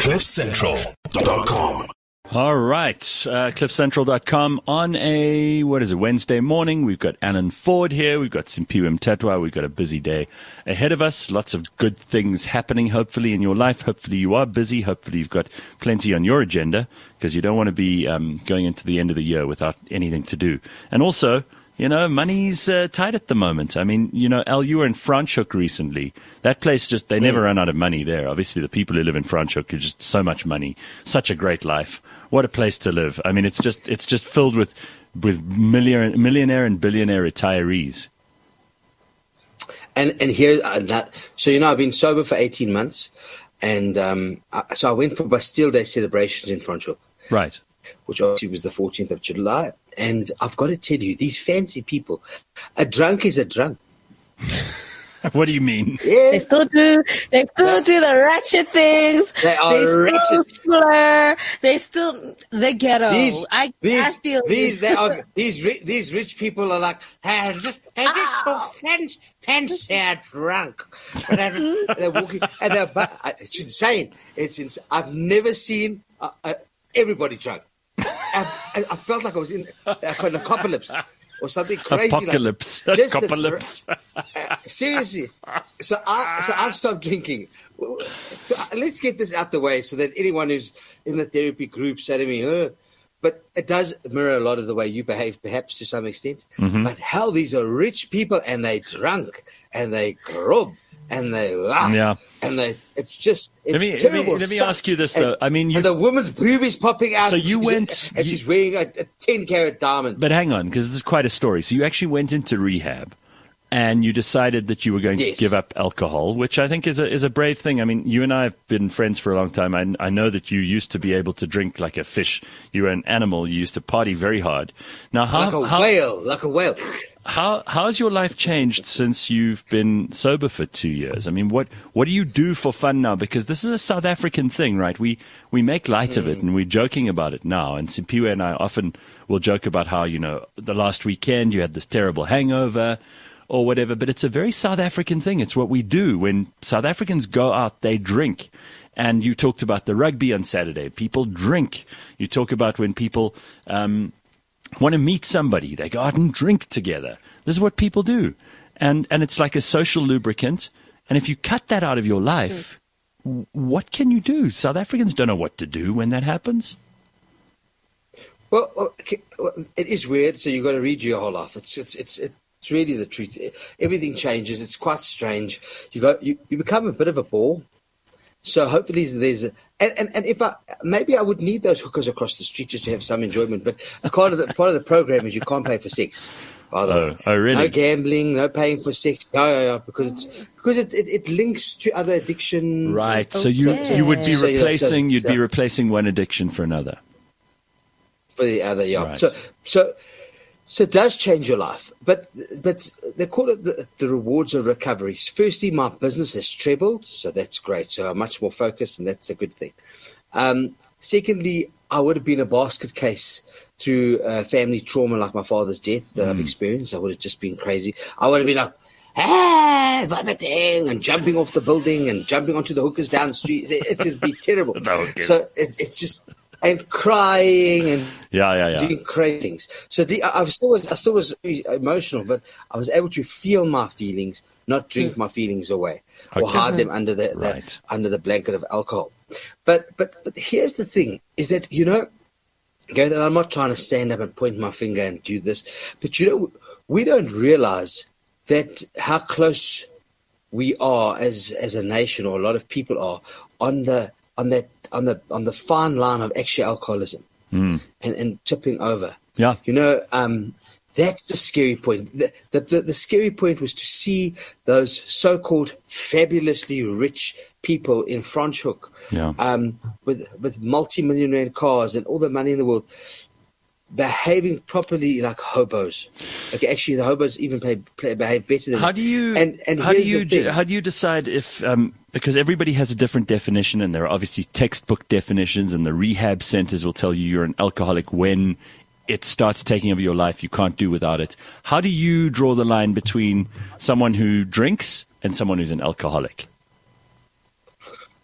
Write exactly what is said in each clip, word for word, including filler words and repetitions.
cliff central dot com. All right, uh, cliff central dot com on a, what is it, Wednesday morning. We've got Alan Ford here. We've got Simpiwe Mtatwa. We've got a busy day ahead of us. Lots of good things happening, hopefully, in your life. Hopefully you are busy. Hopefully you've got plenty on your agenda, because you don't want to be um, going into the end of the year without anything to do. And also, you know, money's uh, tight at the moment. I mean, you know, Al, you were in Franschhoek recently. That place just, they never run out of money there. Obviously, the people who live in Franschhoek are just so much money, such a great life. What a place to live. I mean, it's just it's just filled with with millionaire, millionaire and billionaire retirees. And and here, uh, that, so, you know, I've been sober for eighteen months. And um, I, so I went for Bastille Day celebrations in Franschhoek. Right. Which obviously was the fourteenth of July. And I've got to tell you, these fancy people, a drunk is a drunk. What do you mean? Yes. They still do. They still do the ratchet things. They are they still ratchet. slur. They still the ghetto. These, I, these, I feel these, they are, these, ri- these rich people are like, hey, just, hey, just so fancy, fancy, they're drunk. And they're, they're walking, and they're, but it's insane. It's insane. I've never seen uh, uh, everybody drunk. I, I, I felt like I was in uh, an apocalypse or something crazy. Apocalypse. Like just Apocalypse. A, uh, seriously. So I, so I've stopped drinking. So let's get this out the way so that anyone who's in the therapy group said to me, oh, but it does mirror a lot of the way you behave, perhaps to some extent. Mm-hmm. But hell, these are rich people, and they drunk, and they grub, and they laugh, yeah. and they, it's just, it's let me, terrible let me, let me stuff. ask you this, and, though. I mean, you, and the woman's boobies popping out. So and you she's- went- and you- she's wearing a, a ten carat diamond. But hang on, because this is quite a story. So you actually went into rehab, and you decided that you were going Yes. to give up alcohol, which I think is a is a brave thing. I mean, you and I have been friends for a long time. I, I know that you used to be able to drink like a fish. You were an animal. You used to party very hard. Now, how like a how, whale, like a whale. how how's your life changed since you've been sober for two years? I mean, what what do you do for fun now? Because this is a South African thing, right? We we make light mm. of it, and we're joking about it now. And Simpiwe and I often will joke about how, you know, the last weekend you had this terrible hangover or whatever, but it's a very South African thing. It's what we do. When South Africans go out, they drink. And you talked about the rugby on Saturday. People drink. You talk about when people um, want to meet somebody, they go out and drink together. This is what people do. And and it's like a social lubricant. And if you cut that out of your life, mm. what can you do? South Africans don't know what to do when that happens. Well, okay, well, it is weird. So you've got to read your whole life. It's it's it's it's really the truth. Everything changes. It's quite strange. You got you, you become a bit of a bore. So hopefully there's a, and, and, and if I maybe I would need those hookers across the street just to have some enjoyment. But part of the part of the program is you can't pay for sex. By the Oh, way, oh, really? No gambling, no paying for sex. Yeah, yeah, yeah, because it's because it, it, it links to other addictions. Right. So you Okay. you would be So, you know, so- replacing you'd so- be replacing one addiction for another. For the other, yeah. Right. So so so it does change your life, but but they call it the, the rewards of recovery. Firstly, my business has trebled, so that's great. So I'm much more focused, and that's a good thing. Um, secondly, I would have been a basket case through uh, family trauma like my father's death that mm. I've experienced. I would have just been crazy. I would have been like, ah, vomiting and jumping off the building and jumping onto the hookers down the street. It would be terrible. So it's, it's just... And crying and yeah, yeah, yeah. doing crazy things. So the, I, I still was, I still was emotional, but I was able to feel my feelings, not drink mm. my feelings away or Okay. hide them under the, the Right. under the blanket of alcohol. But but but here's the thing: is that you know, Gary, that I'm not trying to stand up and point my finger and do this, but you know, we don't realize that how close we are as as a nation, or a lot of people are, on the on that on the on the fine line of actual alcoholism mm. and, and tipping over. Yeah. You know, um, that's the scary point. The, the, the, the scary point was to see those so-called fabulously rich people in Franschhoek yeah. um, with with multi-million rand cars and all the money in the world behaving properly like hobos. Okay, actually, the hobos even play, play, behave better than How that. do you And, and how do here's you the thing. de- how do you decide if um, because everybody has a different definition, and there are obviously textbook definitions, and the rehab centers will tell you you're an alcoholic when it starts taking over your life. You can't do without it. How do you draw the line between someone who drinks and someone who's an alcoholic?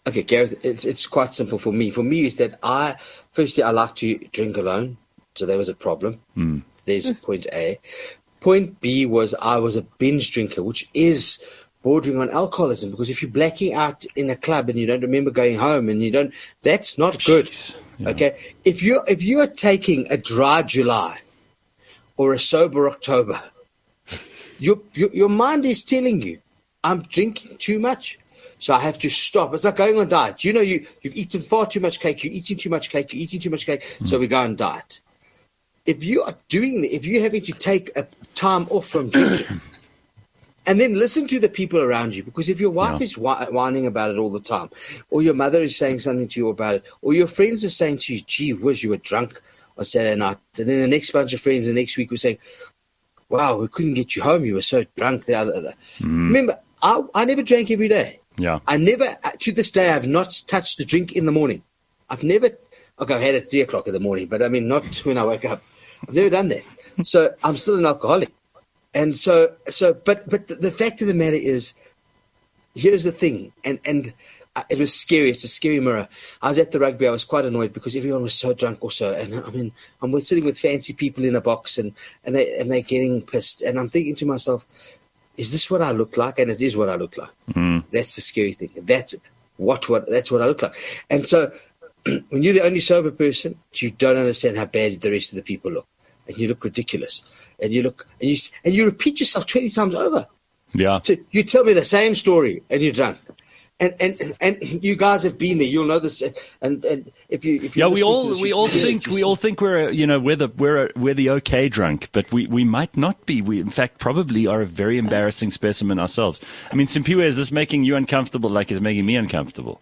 Okay, Gareth, it's, it's quite simple for me. For me, is that I, firstly, I like to drink alone. So there was a problem. Mm. There's point A. Point B was I was a binge drinker, which is bordering on alcoholism, because if you're blacking out in a club and you don't remember going home and you don't, that's not good. Yeah. Okay. If you if you are taking a dry July or a sober October, your, your, your mind is telling you, I'm drinking too much. So I have to stop. It's like going on diet. You know, you, you've eaten far too much cake. You're eating too much cake. You're eating too much cake. Mm. So we go on diet. If you are doing, if you're having to take a time off from drinking, and then listen to the people around you, because if your wife yeah. is wh- whining about it all the time, or your mother is saying something to you about it, or your friends are saying to you, gee whiz, you were drunk on Saturday night, and then the next bunch of friends the next week were saying, wow, we couldn't get you home. You were so drunk. The other, other. Mm. Remember, I, I never drank every day. Yeah. I never, to this day, I've not touched a drink in the morning. I've never, okay, I've had it at three o'clock in the morning, but I mean, not when I wake up. I've never done that. So I'm still an alcoholic. And so, so, but, but the, the fact of the matter is, here's the thing. And, and uh, it was scary. It's a scary mirror. I was at the rugby. I was quite annoyed because everyone was so drunk also. And I mean, I'm sitting with fancy people in a box and, and they, and they're getting pissed. And I'm thinking to myself, is this what I look like? And it is what I look like. Mm. That's the scary thing. That's what, what, that's what I look like. And so when you're the only sober person, you don't understand how bad the rest of the people look. And you look ridiculous. And you look, and you, and you repeat yourself twenty times over. Yeah. So you tell me the same story and you're drunk. And, and, and you guys have been there. You'll know this. And, and if you, if you yeah, we all, we all think, we all think we're, you know, we're the, we're, we're the okay drunk, but we, we might not be. We, in fact, probably are a very embarrassing specimen ourselves. I mean, Simpiwe, is this making you uncomfortable like it's making me uncomfortable?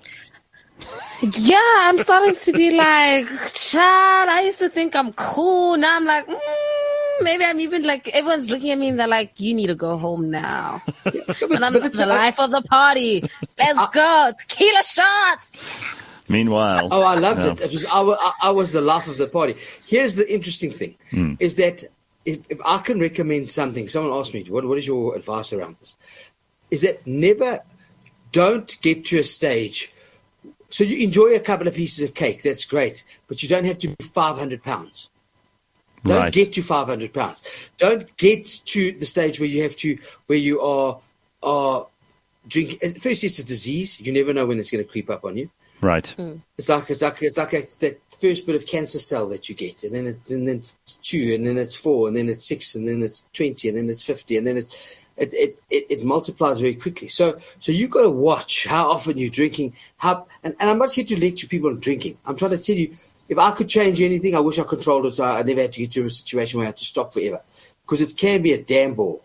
Yeah, I'm starting to be like, child, I used to think I'm cool. Now I'm like, mm, maybe I'm even like, everyone's looking at me and they're like, you need to go home now. Yeah, but, and I'm the life of the party. Let's I, go. Tequila shots. Meanwhile. Oh, I loved yeah. it. It was, I, I was the life of the party. Here's the interesting thing, mm. is that if, if I can recommend something, someone asked me, what, what is your advice around this? Is that never, don't get to a stage. So you enjoy a couple of pieces of cake, that's great, but you don't have to be five hundred pounds. Don't right. get to five hundred pounds. Don't get to the stage where you have to, where you are, are drinking. First, it's a disease. You never know when it's going to creep up on you. Right. Mm. It's like, it's like, it's like a, it's that first bit of cancer cell that you get, and then, it, and then it's two, and then it's four, and then it's six, and then it's twenty, and then it's fifty, and then it's, It, it, it, it multiplies very quickly. So so you've got to watch how often you're drinking. How and, and I'm not here to lecture people on drinking. I'm trying to tell you, if I could change anything, I wish I controlled it so I never had to get to a situation where I had to stop forever. Because it can be a damn ball.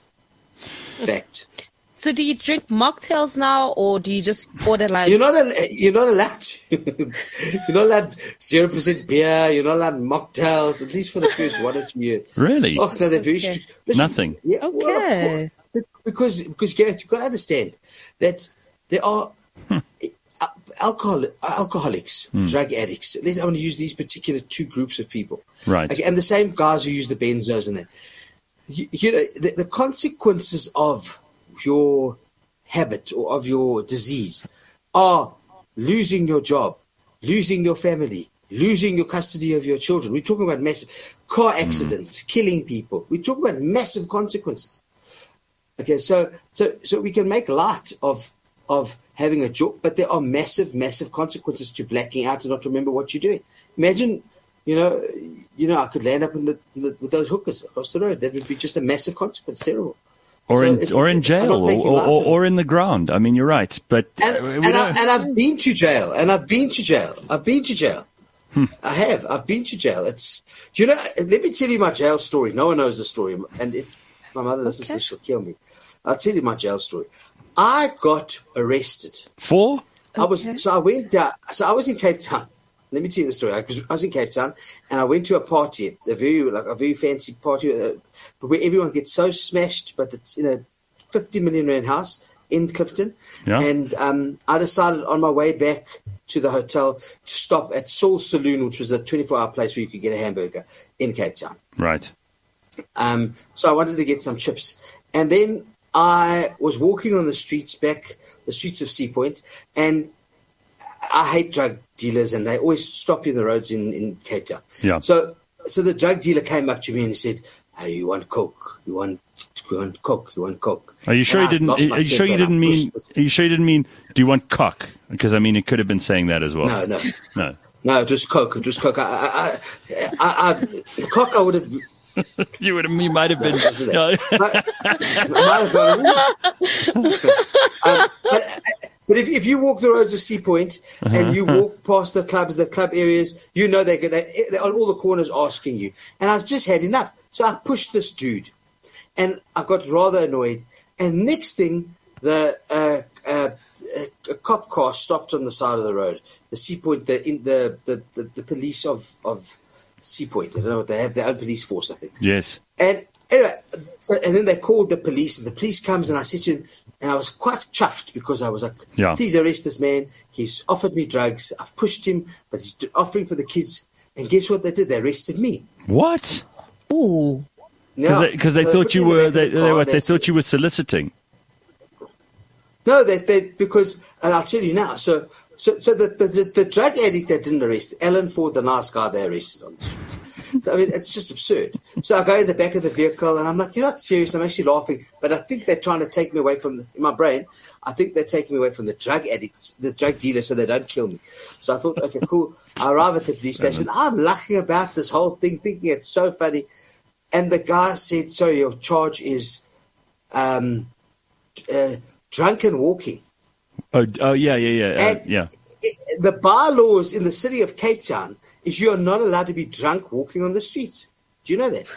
Fact. So do you drink mocktails now, or do you just order like... You're not, a, you're not allowed to. You're not allowed zero percent beer. You're not allowed mocktails, at least for the first one or two years. Really? Oh, no, they're very okay. strict. Listen, Nothing? Yeah, okay. Well, of course. Because, because Gareth, you've got to understand that there are hmm. alcohol, alcoholics, hmm. drug addicts. I want to use these particular two groups of people. Right. Okay, and the same guys who use the benzos and that. You, you know, the, the consequences of your habit or of your disease are losing your job, losing your family, losing your custody of your children. We're talking about massive car accidents, mm. killing people. We're talking about massive consequences. Okay, so so so we can make light of of having a job, but there are massive, massive consequences to blacking out and not remember what you're doing. Imagine, you know, you know, I could land up in the, the, with those hookers across the road. That would be just a massive consequence. Terrible. Or so in it, or in jail, or, or, or in the ground. I mean, you're right, but and, uh, and, I, and I've been to jail, and I've been to jail. I've been to jail. Hmm. I have. I've been to jail. It's. Do you know? Let me tell you my jail story. No one knows the story, and if my mother listens to this, she'll kill me. I'll tell you my jail story. I got arrested for. I was okay. so I went down. So I was in Cape Town. Let me tell you the story. I was, I was in Cape Town, and I went to a party, a very like a very fancy party, uh, but where everyone gets so smashed, but it's in a fifty million rand house in Clifton. Yeah. And um, I decided on my way back to the hotel to stop at Saul's Saloon, which was a twenty-four hour place where you could get a hamburger in Cape Town. Right. Um, so I wanted to get some chips, and then I was walking on the streets back, the streets of Sea Point, and I hate drug dealers, and they always stop you in the roads in, in Cape Town. Yeah. So, so the drug dealer came up to me and he said, "Hey, you want coke? You want, you want coke? You want coke?" Are you sure And you I didn't? lost Are my you sure temper you and I didn't mean? pushed Are you sure you didn't mean? Do you want cock? Because I mean, it could have been saying that as well. No, no, No. no. It was coke. It was coke. I, I, I, I, I the coke I would have. You would have. You might have been. Wasn't No. it? But, I might have gone, um, but, but if, if you walk the roads of Sea Point and you walk past the clubs, the club areas, you know they, they, they're on all the corners asking you. And I've just had enough. So I pushed this dude. And I got rather annoyed. And next thing, the uh, uh, a cop car stopped on the side of the road. The Sea Point, the, in, the, the, the, the police of, of Sea Point. I don't know what they have, their own police force, I think. Yes. And anyway, so, and then they called the police, and the police comes, and I said to him, and I was quite chuffed because I was like, Yeah. "Please arrest this man. He's offered me drugs. I've pushed him, but he's offering for the kids." And guess what they did? They arrested me. What? Ooh. Because they, 'cause they So thought put you me in the were. back of They, the they, car, what, they they thought said- you were soliciting. No, they, they because, and I'll tell you now. So, so, so the, the the drug addict they didn't arrest, Alan Ford, the nice guy, they arrested on the streets. So I mean, it's just absurd. So I go in the back of the vehicle, and I'm like, "You're not serious." I'm actually laughing, but I think they're trying to take me away from the, in my brain. I think they're taking me away from the drug addicts, the drug dealers, so they don't kill me. So I thought, okay, cool. I arrive at the police station. I'm laughing about this whole thing, thinking it's so funny. And the guy said, "Sorry, your charge is um, uh, drunken walking." Oh, oh yeah, yeah, yeah, uh, And yeah. it- the bylaws in the city of Cape Town is you are not allowed to be drunk walking on the streets. Do you know that?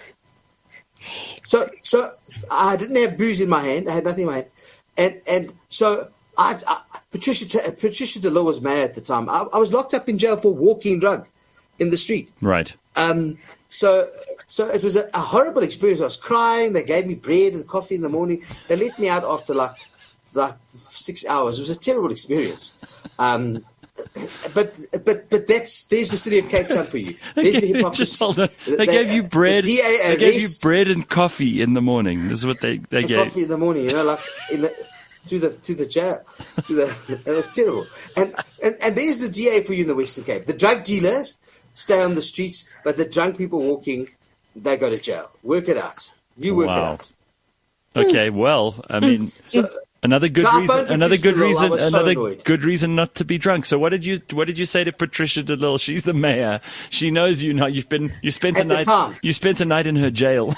So, so I didn't have booze in my hand. I had nothing in my hand, and and so I, I Patricia Patricia DeLille was mayor at the time. I, I was locked up in jail for walking drunk in the street. Right. Um, so, so it was a, a horrible experience. I was crying. They gave me bread and coffee in the morning. They let me out after like like six hours. It was a terrible experience. Um, but but but that's there's the city of Cape Town for you. There's the hypocrisy. Just hold on. They, They- gave you bread. the D A They gave you arrests- bread and coffee in the morning. This is what they they and gave. coffee in the morning, you know, like in the, through the through the jail, through the. It was terrible. And, and and there's the D A for you in the Western Cape. The drug dealers stay on the streets, but the drunk people walking, they go to jail. Work it out. You work Wow. it out. Okay, well, I mean, So, another good So I reason. phoned Another Patricia good DeLille. I reason. was so Another annoyed. good reason not to be drunk. So, what did you what did you say to Patricia DeLille? She's the mayor. She knows you now. You've been you spent a At the night. time. You spent a night in her jail.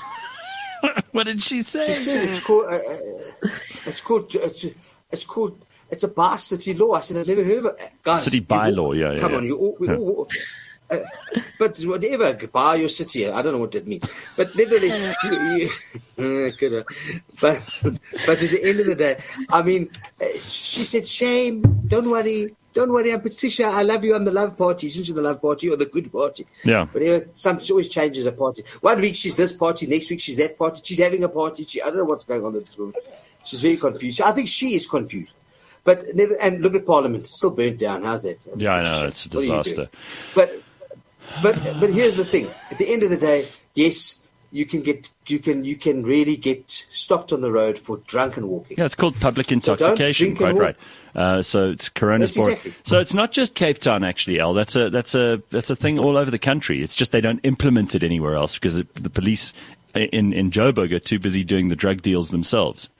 What did she say? she said it's called. Uh, uh, it's called. It's, it's called. It's a bar city law. I said I've never heard of it. Guys, City you bylaw, all- yeah, yeah, Come yeah. on, you all. We Yeah. all uh, but whatever, buy your city. I don't know what that means. But nevertheless, you, you, uh, good, uh, but but at the end of the day, I mean, uh, she said, "Shame. Don't worry. Don't worry. I'm Patricia. I love you. I'm the love party. Isn't she the love party or the good party?" Yeah. But anyway, some she always changes a party. One week she's this party, next week she's that party. She's having a party. She, I don't know what's going on with this woman. She's very confused. I think she is confused. But never, and look at Parliament, it's still burnt down. How's that? I mean, Yeah, I know, shit. it's a What are you disaster. doing? But but but here's the thing. At the end of the day, yes, you can get you can you can really get stopped on the road for drunken walking. Yeah, it's called public So don't intoxication. drink and Quite right. walk. Uh, so it's That's coronavirus. exactly. So it's not just Cape Town, actually, Al. That's a that's a that's a thing all over the country. It's just they don't implement it anywhere else because the, the police in in Joburg are too busy doing the drug deals themselves.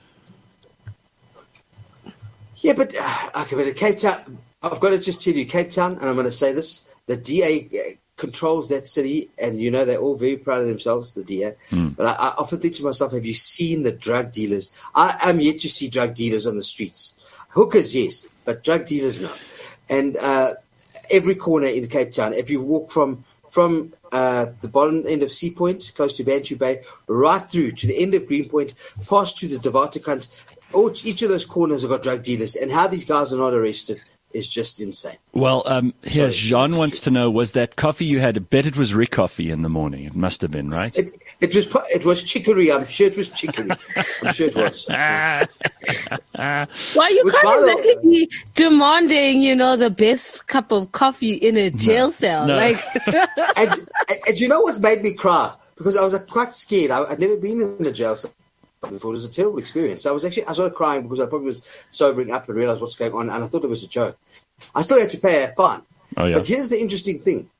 Yeah, but uh, okay, but at Cape Town, I've got to just tell you, Cape Town, and I'm going to say this: the D A uh, controls that city, and you know they're all very proud of themselves, the D A. Mm. But I, I often think to myself, have you seen the drug dealers? I am yet to see drug dealers on the streets. Hookers, yes, but drug dealers, no. And uh, every corner in Cape Town, if you walk from from uh, the bottom end of Sea Point, close to Bantu Bay, right through to the end of Greenpoint, past to the Devatakant, all, each of those corners have got drug dealers. And how these guys are not arrested is just insane. Well, um, here, Sorry. Jean wants to know, was that coffee you had, I bet it was Rick coffee in the morning. It must have been, right? It, it was pro- it was chicory. I'm sure it was chicory. I'm sure it was. Well, you Which, can't by the- exactly be demanding, you know, the best cup of coffee in a jail cell. No. Like, and, and, and you know what made me cry? Because I was uh, quite scared. I, I'd never been in a jail cell. I thought it was a terrible experience. I was actually, I started crying because I probably was sobering up and realized what's going on, and I thought it was a joke. I still had to pay a fine. Oh, yeah. But here's the interesting thing,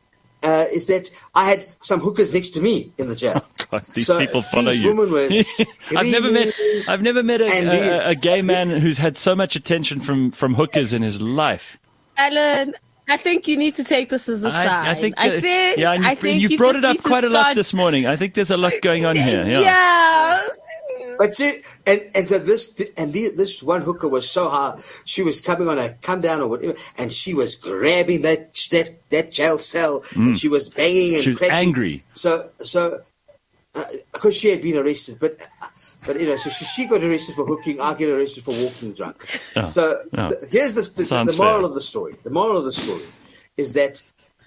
uh, is that I had some hookers next to me in the jail. Oh, God, these so people follow these you. Women were I've never met, I've never met a, And a, these- a, a gay man who's had so much attention from, from hookers in his life. Alan, I think you need to take this as a sign. I, I think, I that- think, yeah, and I you, think you you brought just it up need to quite a lot start- this morning. I think there's a lot going on here. Yeah. Yeah. But see, and, and so this, and the, this one hooker was so hard, she was coming on a come down or whatever, and she was grabbing that that, that jail cell, and she was banging and She was pressing. angry. So, so, uh, because she had been arrested, but, uh, but you know, so she, she got arrested for hooking, I get arrested for walking drunk. Oh, so oh. the, here's the, the, Sounds the moral fair. of the story. The moral of the story is that,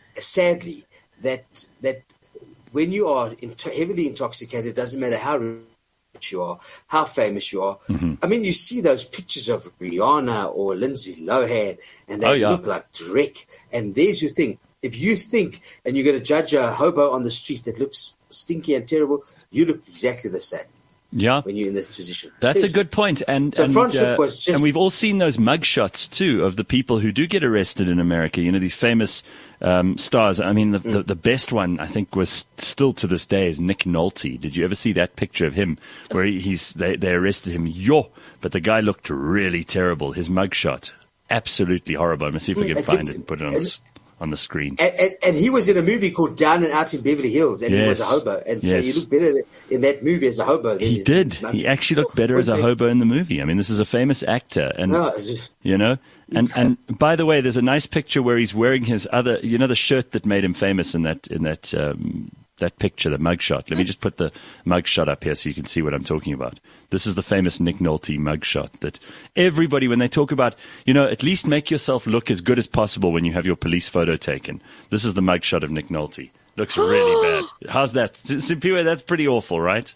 sadly, that that when you are into, heavily intoxicated, it doesn't matter how rich you are, how famous you are. Mm-hmm. I mean, you see those pictures of Rihanna or Lindsay Lohan, and they Oh, yeah. look like Drake. And there's your thing. If you think, and you're going to judge a hobo on the street that looks stinky and terrible, you look exactly the same Yeah. when you're in this position. That's a Seriously. good point. And, So and, friendship uh, was just- and we've all seen those mugshots too of the people who do get arrested in America. You know, these famous um, stars. I mean, the, Mm. the, the best one I think was still to this day is Nick Nolte. Did you ever see that picture of him where he, he's they, they arrested him? Yo, but the guy looked really terrible. His mugshot, absolutely horrible. I'm gonna see if we Mm, can I find think- it and put it on and- the, on the screen. And, and, and he was in a movie called Down and Out in Beverly Hills, and he was a Yes. hobo. And so Yes. he looked better in that movie as a hobo. Than He in- did. in He actually looked better as a hobo in the movie. I mean, this is a famous actor, and No, it's just- you know. And and by the way, there's a nice picture where he's wearing his other, you know, the shirt that made him famous in that in that um, that picture, the mugshot. Let me just put the mugshot up here so you can see what I'm talking about. This is the famous Nick Nolte mugshot that everybody, when they talk about, you know, at least make yourself look as good as possible when you have your police photo taken. This is the mugshot of Nick Nolte. Looks really bad. How's that? Simpiwe, that's pretty awful, right?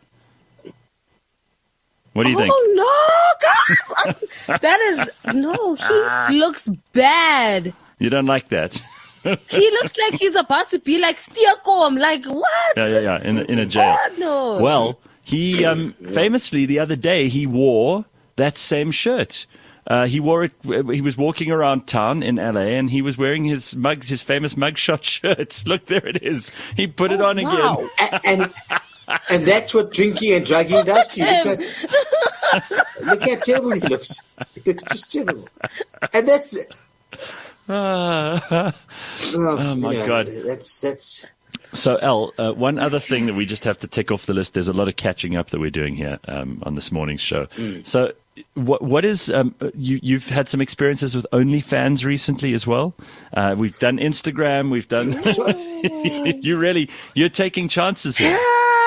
What do you think? Oh no, God! That is no. He looks bad. You don't like that? He looks like he's about to be like Steakom. Like what? Yeah, yeah, yeah. In a, in a jail. God, no. Well, he um, famously the other day he wore that same shirt. Uh, he wore it. He was walking around town in L A, and he was wearing his mug, his famous mugshot shirt. Look, there it is. He put it Oh, on wow. again. and, and and that's what drinking and drugging does to you. Look, at, look how terrible he looks. He looks just terrible. And that's Ah. oh, my you know, God. That's that's. So, El, uh, one other thing that we just have to tick off the list. There's a lot of catching up that we're doing here um, on this morning's show. Mm. So, what what is um, you? You've had some experiences with OnlyFans recently as well. Uh, we've done Instagram. We've done. you really you're taking chances here.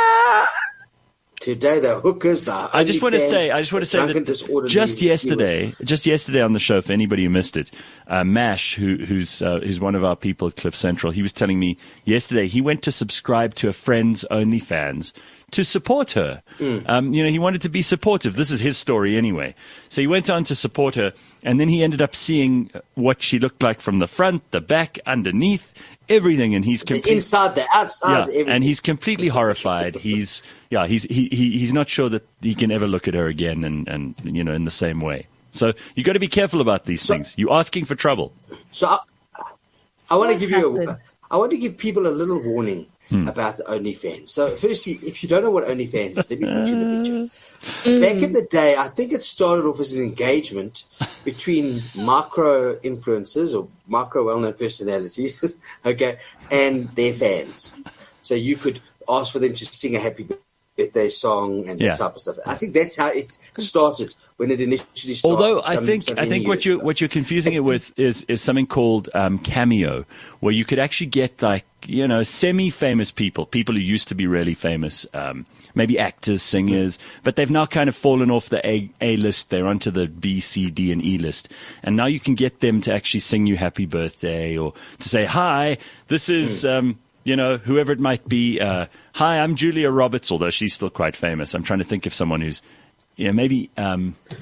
Today, the hookers, the I just want to OnlyFans, say, I just want the to say drunken that disorderly just viewers. yesterday, just yesterday on the show, for anybody who missed it, uh, Mash, who, who's uh, who's one of our people at Cliff Central, he was telling me yesterday he went to subscribe to a friend's OnlyFans to support her. Mm. Um, you know, he wanted to be supportive. This is his story anyway. So he went on to support her, and then he ended up seeing what she looked like from the front, the back, underneath, everything, and he's The completely inside, the outside, yeah, everything. and he's completely horrified. He's yeah, he's he, he he's not sure that he can ever look at her again, and, and you know in the same way. So you got to be careful about these So- things. You're asking for trouble. So I, I want to What give you a, happened? I want to give people a little warning Hmm. about the OnlyFans. So firstly, if you don't know what OnlyFans is, let me put you in the picture. Back in the day, I think it started off as an engagement between micro influencers or micro well-known personalities, okay, and their fans. So you could ask for them to sing a happy birthday song and Yeah. that type of stuff. I think that's how it started when it initially started. Although I some- think some I many think what years you ago. what you're confusing it with is is something called um, Cameo, where you could actually get like you know semi-famous people, people who used to be really famous. Um, Maybe actors, singers, but they've now kind of fallen off the A, A list. They're onto the B, C, D, and E list. And now you can get them to actually sing you happy birthday or to say, hi, this is, um, you know, whoever it might be. Uh, hi, I'm Julia Roberts, although she's still quite famous. I'm trying to think of someone who's, you know, maybe, um,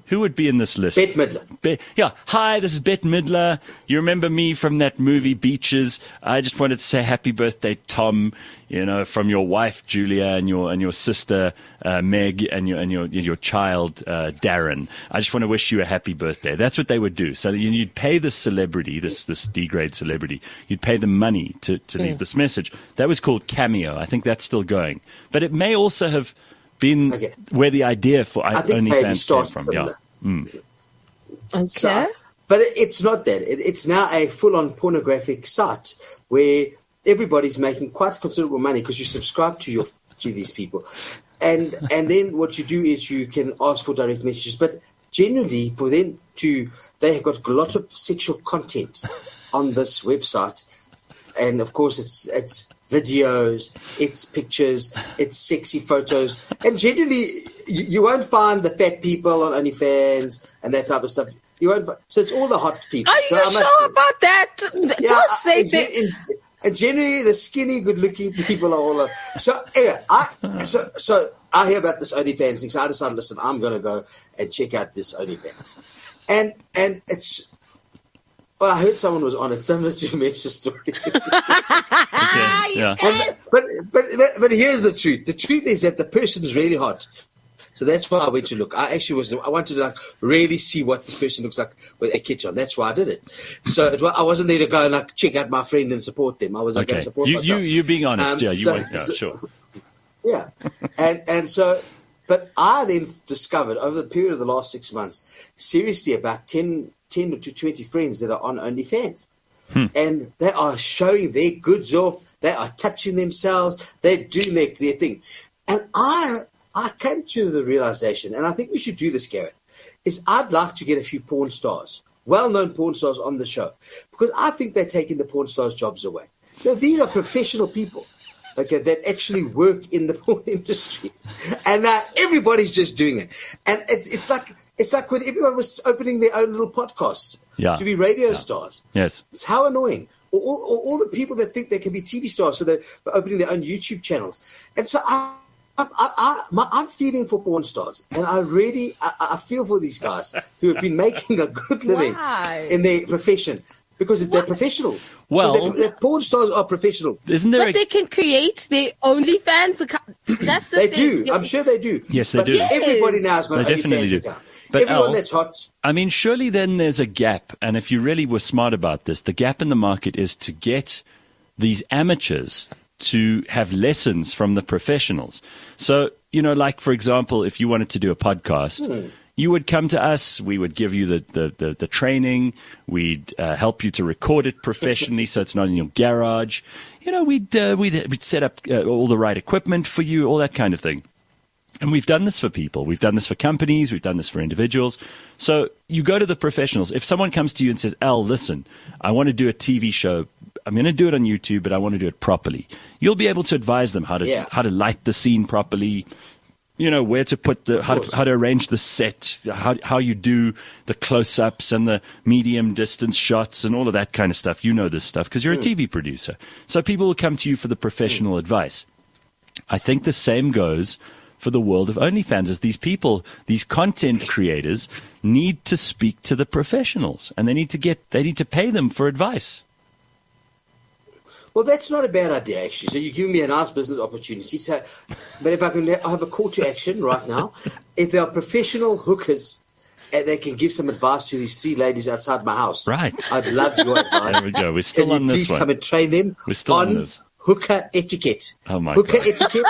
Who would be in this list? Bette Midler. Be- yeah. Hi, this is Bette Midler. You remember me from that movie Beaches? I just wanted to say happy birthday, Tom. You know, from your wife Julia and your and your sister uh, Meg and your and your your child uh, Darren. I just want to wish you a happy birthday. That's what they would do. So you'd pay this celebrity, this this D-grade celebrity, you'd pay them money to to leave Mm. this message. That was called Cameo. I think that's still going, but it may also have been Okay. where the idea for I think maybe OnlyFans came started from. similar. Yeah. Okay. So, but it- it's not that. It, it's now a full-on pornographic site where everybody's making quite considerable money because you subscribe to your to these people, and and then what you do is you can ask for direct messages. But generally, for them to, they have got a lot of sexual content on this website, and of course, it's it's videos, it's pictures, it's sexy photos, and generally, you, you won't find the fat people on OnlyFans and that type of stuff. You won't. Find, so it's all the hot people. Are so you I must- sure about that? yeah, Don't say and, that. and, and generally, the skinny, good-looking people are all. On. So anyway, I so so I hear about this OnlyFans thing. So I decided, listen, I'm going to go and check out this OnlyFans, and and it's. Well, I heard someone was on it. Someone just mentioned the story. Okay. Yeah. And, but, but but but here's the truth. The truth is that the person is really hot. So that's why I went to look. I actually was. I wanted to like really see what this person looks like with a kitchen on. That's why I did it. So it, wa- I wasn't there to go and like check out my friend and support them. I was like, going Okay. to support You myself. you you being honest, Um, yeah. You so- want, yeah, so- sure. Yeah, and and so, but I then discovered over the period of the last six months, seriously about ten, ten to twenty friends that are on OnlyFans. And they are showing their goods off. They are touching themselves. They're doing their, their thing. And I I came to the realization, and I think we should do this, Gareth, is I'd like to get a few porn stars, well-known porn stars on the show, because I think they're taking the porn stars' jobs away. You know, these are professional people, okay, that actually work in the porn industry, and uh, everybody's just doing it. And it, it's like it's like when everyone was opening their own little podcasts Yeah. to be radio Yeah. stars. Yes. It's how annoying. All, all, all the people that think they can be T V stars, so they're opening their own YouTube channels. And so I, I, I, I, my, I'm feeling for porn stars, and I really, I, I feel for these guys who have been making a good living Why? in their profession because they're professionals. Well- They're- they're- porn stars are professionals. Isn't there? But A, they can create their OnlyFans account. That's the They thing. do. I'm sure they do. Yes, they but do. Yes. Everybody now has got They an definitely OnlyFans do. account. But Everyone Al- that's hot. I mean, surely then there's a gap, and if you really were smart about this, the gap in the market is to get these amateurs to have lessons from the professionals. So, you know, like, for example, if you wanted to do a podcast, Hmm. you would come to us, we would give you the, the, the, the training, we'd uh, help you to record it professionally so it's not in your garage. You know, we'd, uh, we'd, we'd set up uh, all the right equipment for you, all that kind of thing. And we've done this for people. We've done this for companies. We've done this for individuals. So you go to the professionals. If someone comes to you and says, Al, listen, I want to do a T V show. I'm going to do it on YouTube, but I want to do it properly. You'll be able to advise them how to Yeah. how to light the scene properly, you know, where to put the, how course. to, how to arrange the set, how, how you do the close-ups and the medium distance shots and all of that kind of stuff. You know this stuff because you're a T V producer. So people will come to you for the professional advice. I think the same goes for the world of OnlyFans, as these people, these content creators, need to speak to the professionals, and they need to get, they need to pay them for advice. Well, that's not a bad idea, actually. So you're giving me a nice business opportunity. So, but if I can I have a call to action right now, if there are professional hookers and they can give some advice to these three ladies outside my house, Right. I'd love your advice. There we go. We're still Can you on this please one. come and train them We're still on on this. hooker etiquette? Oh, my hooker God. etiquette.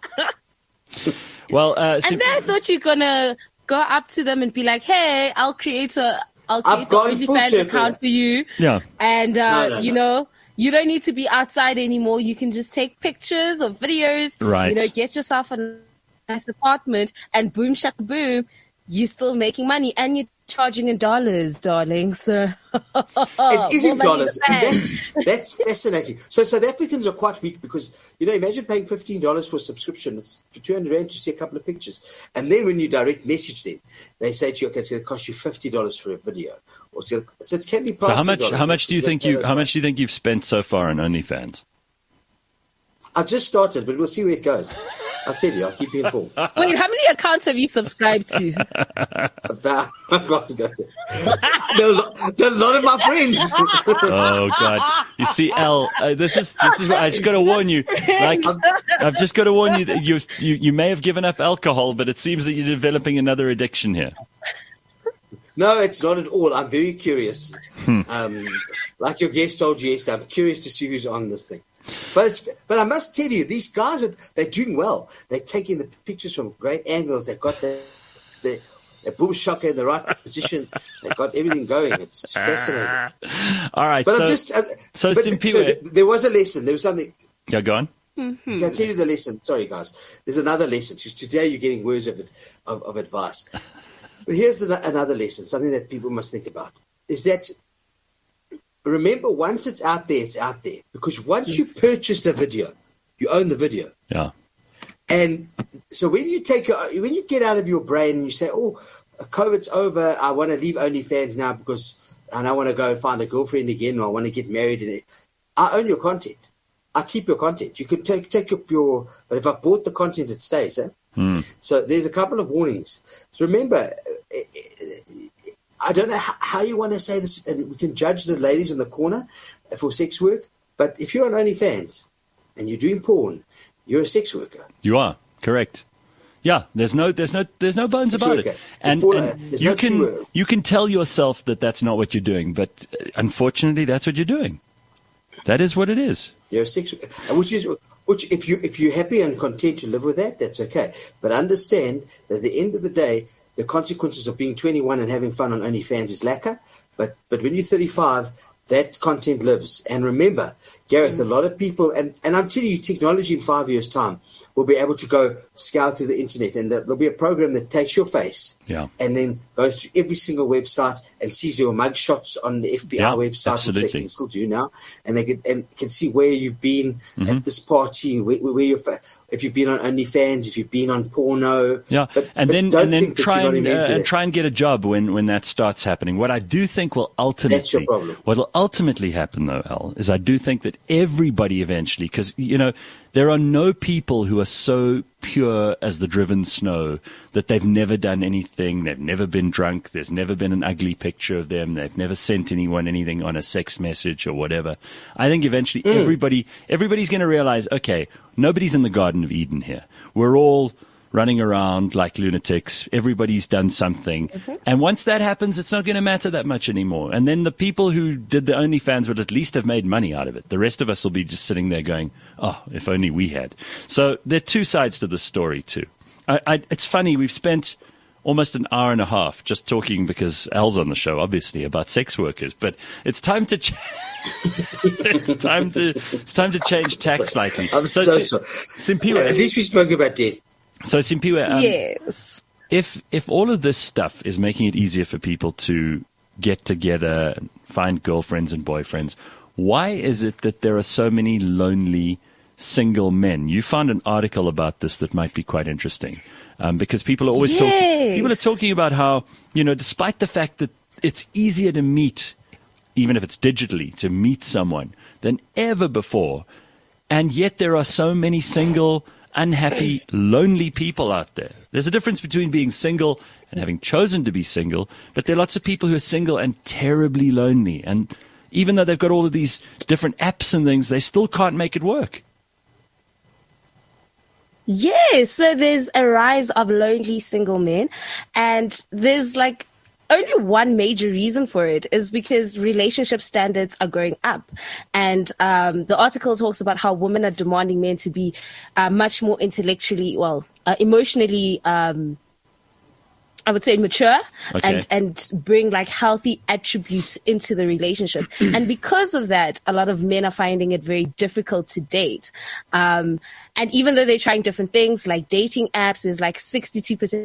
Well, uh, And then I thought you're gonna go up to them and be like, "Hey, I'll create a, I'll create I've gone an full OnlyFans circle. account for you." yeah. And uh, No, no, you no. know, you don't need to be outside anymore. You can just take pictures or videos. Right. You know, get yourself a nice apartment, and boom, shaka boom, you're still making money, and you're charging in dollars, darling. So It is more in money dollars, in the and bank. that's that's fascinating. So South Africans are quite weak because, you know, imagine paying fifteen dollars for a subscription. It's for two hundred rand to see a couple of pictures, and then when you direct message them, they say to you, "Okay, it's going to cost you fifty dollars for a video." Or it's going to, so it can be pricey. So how much? dollars. How much do you It's gonna think pay you? those How much. much do you think you've spent so far on OnlyFans? I've just started, but we'll see where it goes. I'll tell you. I'll keep you informed. Wait, how many accounts have you subscribed to? About, I can't go there. There are a lot- there are a lot of my friends. Oh God! You see, El, uh, this is this is. What, I just got to warn you. Like, I've just got to warn you that you you you may have given up alcohol, but it seems that you're developing another addiction here. No, it's not at all. I'm very curious. Hmm. Um, like your guest told you yesterday, I'm curious to see who's on this thing. But it's but I must tell you, these guys are they're doing well. They're taking the pictures from great angles. They've got the the, the boom shocker in the right position. They've got everything going. It's fascinating. All right. But so, I'm just uh, so but, Simpiwe- so th- there was a lesson. There was something. yeah, go on. Mm-hmm. Can I tell you the lesson? Sorry, guys. There's another lesson. Because today you're getting words of, it, of, of advice. But here's the, another lesson, something that people must think about, is that, remember, once it's out there, it's out there. Because once you purchase the video, you own the video. Yeah. And so when you take, when you get out of your brain and you say, oh, COVID's over, I want to leave OnlyFans now because and I want to go and find a girlfriend again, or I want to get married. And I own your content. I keep your content. You can take take up your, but if I bought the content, it stays. Eh? Hmm. So there's a couple of warnings. So remember, I don't know how you want to say this, and we can judge the ladies in the corner for sex work, but if you're on OnlyFans and you're doing porn, you're a sex worker. You are correct. Yeah, there's no, there's no, there's no bones Sex about worker. it, and, Before, and uh, there's you no can two, uh, you can tell yourself that that's not what you're doing, but uh, unfortunately, that's what you're doing. That is what it is. You're a sex worker, which is which. If you if you're happy and content to live with that, that's okay. But understand that at the end of the day, the consequences of being twenty-one and having fun on OnlyFans is lacquer. But but when you're thirty-five, that content lives. And remember, Gareth, a lot of people, and, and I'm telling you, technology in five years' time will be able to go scour through the internet, and there'll be a program that takes your face Yeah. and then goes to every single website and sees your mug shots on the F B I Yeah, website, absolutely. which they can still do now, and they can and can see where you've been Mm-hmm. at this party, where, where you're, if you've been on OnlyFans, if you've been on porno. Yeah, but, and but then don't and then think that try you're not and uh, immune to and that. try and get a job when, when that starts happening. What I do think will ultimately problem. what will ultimately happen though, Al, is I do think that everybody eventually, because you know there are no people who are so pure as the driven snow that they've never done anything, they've never been drunk, there's never been an ugly picture of them, they've never sent anyone anything on a sex message or whatever. I think eventually Mm. everybody everybody's going to realize, okay, nobody's in the Garden of Eden here. We're all running around like lunatics. Everybody's done something. Mm-hmm. And once that happens, it's not going to matter that much anymore. And then the people who did the OnlyFans would at least have made money out of it. The rest of us will be just sitting there going, oh, if only we had. So there are two sides to the story, too. I, I, it's funny, we've spent almost an hour and a half just talking, because Al's on the show, obviously, about sex workers. But it's time to ch- it's time to it's time to change tack slightly. I'm so, Sim- sorry. Simpiwe, At least we spoke about death. so Simpiwe, um, Yes. if if all of this stuff is making it easier for people to get together, find girlfriends and boyfriends, why is it that there are so many lonely single men? You found an article about this that might be quite interesting, um, because people are always talking. Yes. People are talking about how, you know, despite the fact that it's easier to meet, even if it's digitally, to meet someone than ever before, and yet there are so many single, unhappy, lonely people out there. There's a difference between being single and having chosen to be single, but there are lots of people who are single and terribly lonely. And even though they've got all of these different apps and things, they still can't make it work. Yes, so there's a rise of lonely single men, and there's like only one major reason for it is because relationship standards are going up. And um, the article talks about how women are demanding men to be uh, much more intellectually, well, uh, emotionally, um, I would say mature, Okay. and, and bring like healthy attributes into the relationship. And because of that, a lot of men are finding it very difficult to date. Um, and even though they're trying different things like dating apps, there's like sixty-two percent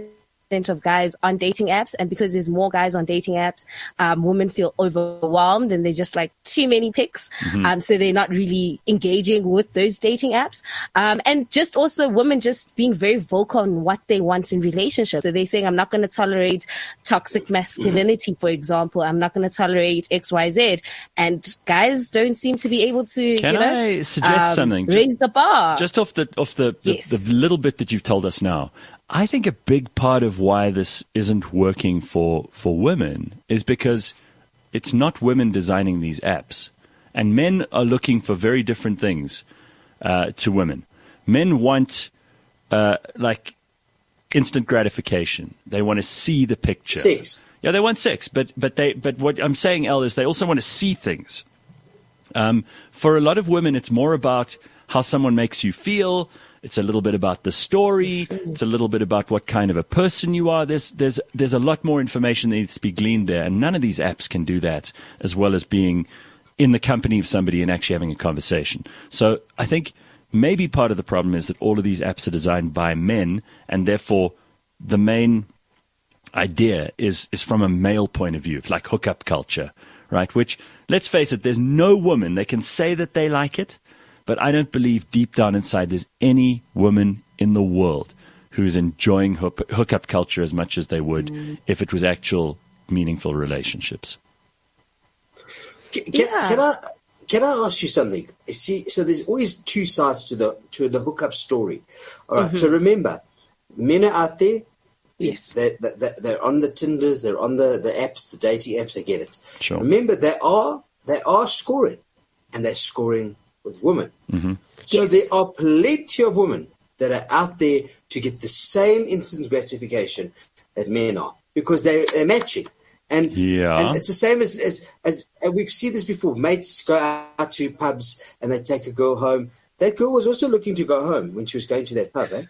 of guys on dating apps, and because there's more guys on dating apps, um, women feel overwhelmed and they're just like too many pics. Mm-hmm. Um, so they're not really engaging with those dating apps. Um, and just also women just being very vocal on what they want in relationships. So they're saying, I'm not going to tolerate toxic masculinity, for example. I'm not going to tolerate X, Y, Z. And guys don't seem to be able to, Can you know, I suggest um, something? Raise just, the bar. Just off the, off the, the, yes. the little bit that you've told us now. I think a big part of why this isn't working for, for women is because it's not women designing these apps. And men are looking for very different things uh, to women. Men want uh, like instant gratification. They want to see the picture. Sex. Yeah, they want sex. But but they but what I'm saying, El, is they also want to see things. Um, for a lot of women, it's more about how someone makes you feel. It's a little bit about the story. It's a little bit about what kind of a person you are. There's there's there's a lot more information that needs to be gleaned there, and none of these apps can do that as well as being in the company of somebody and actually having a conversation. So I think maybe part of the problem is that all of these apps are designed by men, and therefore the main idea is is from a male point of view. It's like hookup culture, right? Which, let's face it, there's no woman, they can say that they like it, but I don't believe deep down inside there's any woman in the world who's enjoying hook, hookup culture as much as they would mm. if it was actual meaningful relationships. Can, can, yeah. can I can I ask you something? See, so there's always two sides to the to the hookup story. All right. Mm-hmm. So remember, men are out there. Yes. They, they, they're on the Tinders. They're on the, the apps, the dating apps. They get it. Sure. Remember, they are they are scoring, and they're scoring with women. Mm-hmm. So yes. there are plenty of women that are out there to get the same instant gratification that men are, because they, they're matching. And, yeah. and it's the same as, as, as and we've seen this before. Mates go out to pubs and they take a girl home. That girl was also looking to go home when she was going to that pub, eh?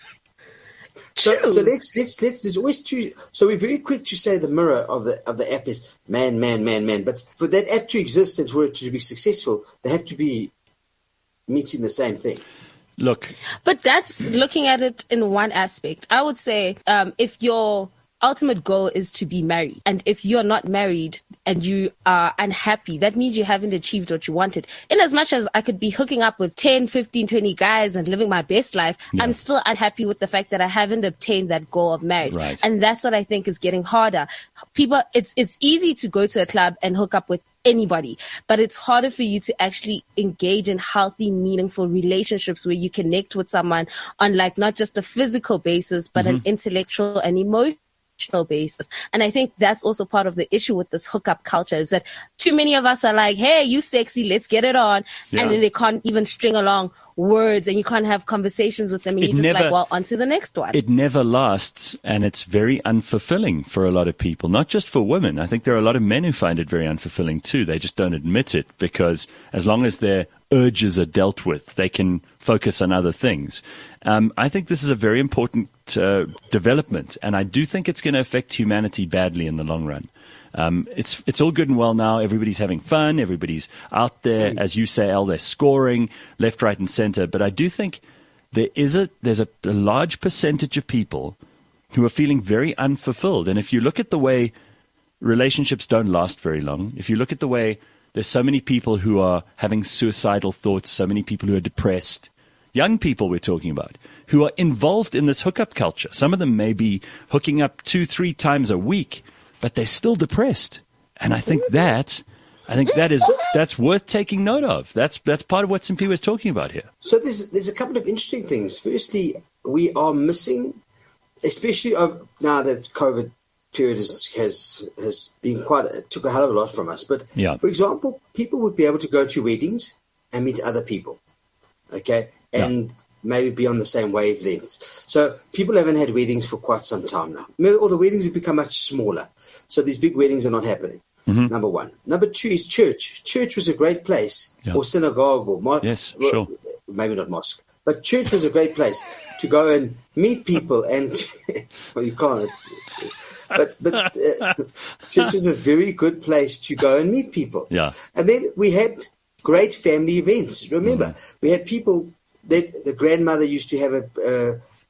So, so let's let's let's. There's always two. So we're very quick to say the mirror of the of the app is man, man, man, man. But for that app to exist and for it to be successful, they have to be meeting the same thing. Look, but that's looking at it in one aspect. I would say um, if your ultimate goal is to be married, and if you're not married and you are unhappy, that means you haven't achieved what you wanted. In as much as I could be hooking up with ten, fifteen, twenty guys and living my best life, yeah. I'm still unhappy with the fact that I haven't obtained that goal of marriage. Right. And that's what I think is getting harder. People, it's it's easy to go to a club and hook up with anybody, but it's harder for you to actually engage in healthy, meaningful relationships where you connect with someone on like not just a physical basis, but mm-hmm. an intellectual and emotional basis. And I think that's also part of the issue with this hookup culture, is that too many of us are like, hey, you sexy, let's get it on. Yeah. And then they can't even string along words and you can't have conversations with them, and it you're just never, like, well, on to the next one. It never lasts, and it's very unfulfilling for a lot of people, not just for women. I think there are a lot of men who find it very unfulfilling too. They just don't admit it, because as long as their urges are dealt with, they can focus on other things. Um, I think this is a very important uh, development, and I do think it's going to affect humanity badly in the long run. Um, it's it's all good and well now. Everybody's having fun. Everybody's out there, as you say, El. They're scoring left, right, and center. But I do think there is a there's a, a large percentage of people who are feeling very unfulfilled. And if you look at the way relationships don't last very long, if you look at the way there's so many people who are having suicidal thoughts, so many people who are depressed, young people we're talking about, who are involved in this hookup culture. Some of them may be hooking up two, three times a week, but they're still depressed. And I think that, I think that is, that's worth taking note of. That's, that's part of what Simphiwe was talking about here. So there's, there's a couple of interesting things. Firstly, we are missing, especially of, now that COVID period has, has, has been quite, it took a hell of a lot from us. But yeah. for example, people would be able to go to weddings and meet other people. Okay. And yeah. maybe be on the same wavelengths. So people haven't had weddings for quite some time now. All the weddings have become much smaller. So these big weddings are not happening. Mm-hmm. Number one. Number two is church. Church was a great place, yeah. or synagogue, or mosque. Yes, well, sure. Maybe not mosque, but church was a great place to go and meet people. And well, you can't. It's, it's, but but uh, church is a very good place to go and meet people. Yeah. And then we had great family events. Remember, mm-hmm. we had people. That the grandmother used to have a, uh,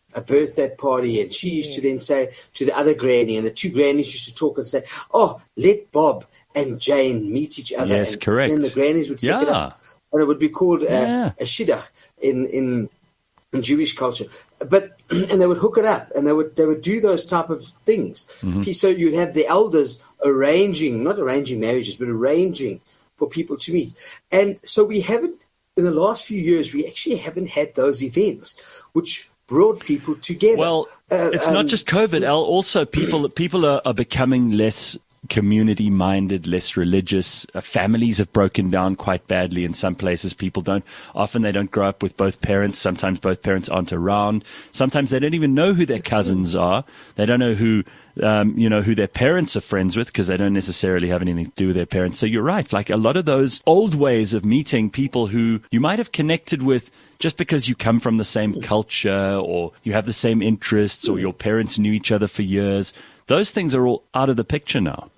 a birthday party, and she used to then say to the other granny, and the two grannies used to talk and say, "Oh, let Bob and Jane meet each other." Yes, and correct. then the grannies would set it Yeah. up, and it would be called a, Yeah. a shidduch in in in Jewish culture. But and they would hook it up, and they would they would do those type of things. Mm-hmm. So you'd have the elders arranging, not arranging marriages, but arranging for people to meet. And so we haven't, in the last few years, we actually haven't had those events, which brought people together. Well, Uh, it's um, not just COVID, Al. Also, people people are, are becoming less community-minded, less religious. Uh, families have broken down quite badly in some places. People don't, often they don't grow up with both parents. Sometimes both parents aren't around. Sometimes they don't even know who their cousins are. They don't know who, um, you know, who their parents are friends with because they don't necessarily have anything to do with their parents. So you're right. Like a lot of those old ways of meeting people who you might have connected with just because you come from the same culture or you have the same interests or your parents knew each other for years. Those things are all out of the picture now.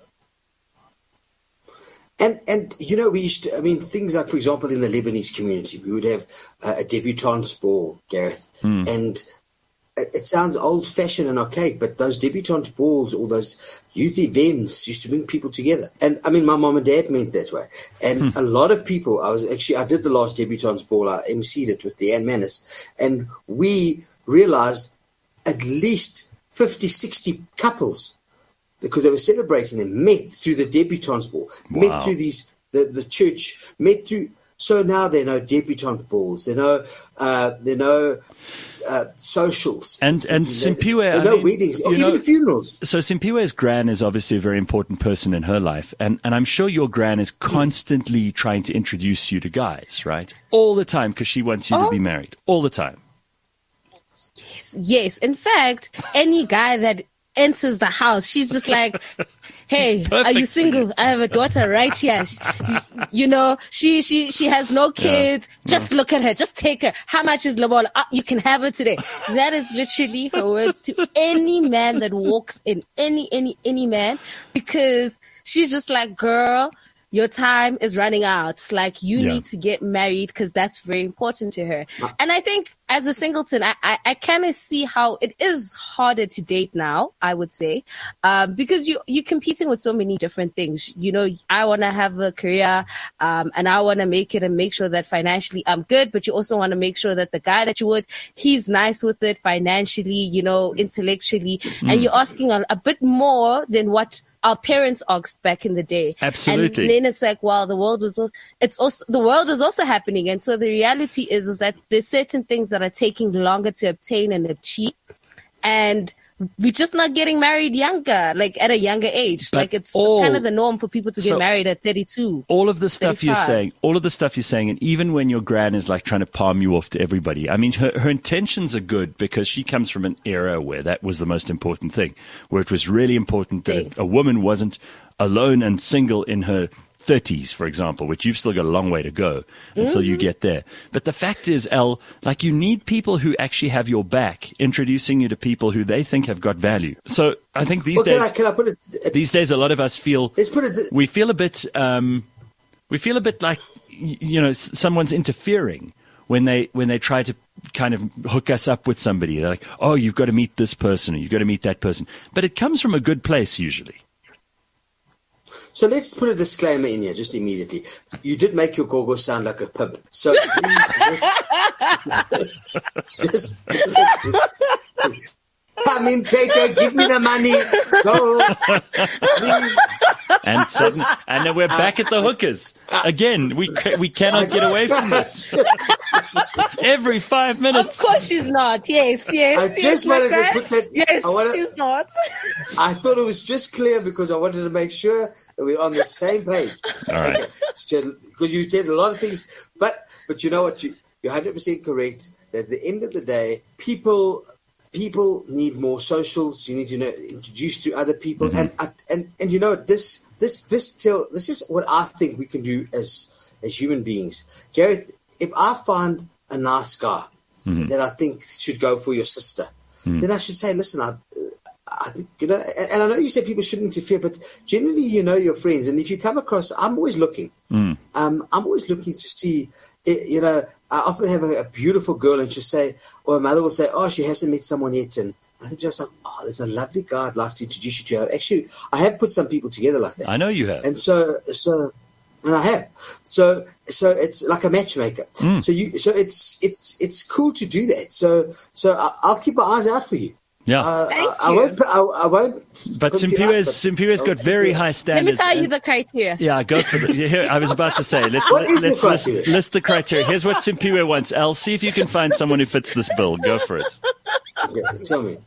And, and you know, we used to, I mean, things like, for example, in the Lebanese community, we would have uh, a debutante's ball, Gareth. Mm. And it, it sounds old-fashioned and archaic, but those debutante balls, all those youth events used to bring people together. And, I mean, my mom and dad meant that way. And Mm. a lot of people, I was actually, I did the last debutante's ball, I emceed it with Leanne Mannis. And we realized at least fifty, sixty couples, because they were celebrating them, met through the debutante's ball, Wow. met through these the, the church, met through. So now they know debutante balls, they know uh, they know uh, socials, And and they, Simpiwe, they I know mean, weddings, or you even know, funerals. So Simpiwe's gran is obviously a very important person in her life, and, and I'm sure your gran is constantly trying to introduce you to guys, right? All the time, because she wants you to Oh. be married. All the time. Yes. In fact, any guy that enters the house, she's just like, "Hey, are Perfect you for single? you. I have a daughter right here." She- You know, she she she has no kids. Just look at her. Just take her. How much is Lobola? Ah, you can have her today. That is literally her words to any man that walks in, any any any man, because she's just like, "Girl, your time is running out. Like, you Yeah. need to get married," because that's very important to her. And I think as a singleton, I, I, I kind of see how it is harder to date now, I would say, um, because you, you're competing with so many different things. You know, I want to have a career, um, and I want to make it and make sure that financially I'm good, but you also want to make sure that the guy that you're with, he's nice with it financially, you know, intellectually, and you're asking a, a bit more than what our parents asked back in the day. Absolutely. And then it's like, well, the world is, al- it's also, the world is also happening. And so the reality is, is that there's certain things that are taking longer to obtain and achieve. And we're just not getting married younger, like at a younger age. But like it's, all- it's kind of the norm for people to get So- married at thirty-two. All of the stuff you're thirty-five. saying, all of the stuff you're saying, and even when your gran is like trying to palm you off to everybody, I mean, her, her intentions are good because she comes from an era where that was the most important thing, where it was really important that Thing. a, a woman wasn't alone and single in her thirties, for example, which you've still got a long way to go until you get there. But the fact is, Elle, like you need people who actually have your back, introducing you to people who they think have got value. So I think these Well, can days, I, can I put it? it these days, a lot of us feel let's put it. we feel a bit um, we feel a bit like y- you know s- someone's interfering when they when they try to kind of hook us up with somebody. They're like, oh, you've got to meet this person or you've got to meet that person, but it comes from a good place usually. So let's put a disclaimer in here just immediately. You did make your gogo sound like a pimp. So please, just, just come in, take her, give me the money. Go, please. And sudden, and then we're back at the hookers again. We ca- we cannot get away from this. Every five Of minutes. course she's not. Yes, yes. I yes, just my wanted to guy. put that- Yes, I wanna- she's not. I thought it was just clear because I wanted to make sure that we're on the same page. All right. Okay. So, because you said a lot of things, but but you know what? You, you're one hundred percent correct. That at the end of the day, people people need more socials. You need to know introduce to other people, Mm-hmm. and I- and and you know this this this till this is what I think we can do as as human beings. Gareth, if I find a nice guy Mm-hmm. that I think should go for your sister, Mm. then I should say, listen, I. I think, you know, and and I know you said people shouldn't interfere, but generally, you know, your friends, and if you come across, I'm always looking. Mm. Um, I'm always looking to see it, you know, I often have a, a beautiful girl and she'll say, or a mother will say, oh, she hasn't met someone yet. And I think just like, oh, there's a lovely guy I'd like to introduce you to. Actually, I have put some people together like that. I know you have. And so, so, and I have. So, so it's like a matchmaker. Mm. So you, so it's, it's, it's cool to do that. So, so I, I'll keep my eyes out for you. Yeah. Uh, Thank I, I you. won't, I, I won't. But put you out, Simpiwe's, but Simpiwe's I'll got take very you. high Let me standards. tell you and- the criteria. Yeah, go for it. Here, I was about to say, let's, What is the let's list, criteria? list the criteria. Here's what Simpiwe wants. Al, see if you can find someone who fits this bill. Go for it. Okay, tell me.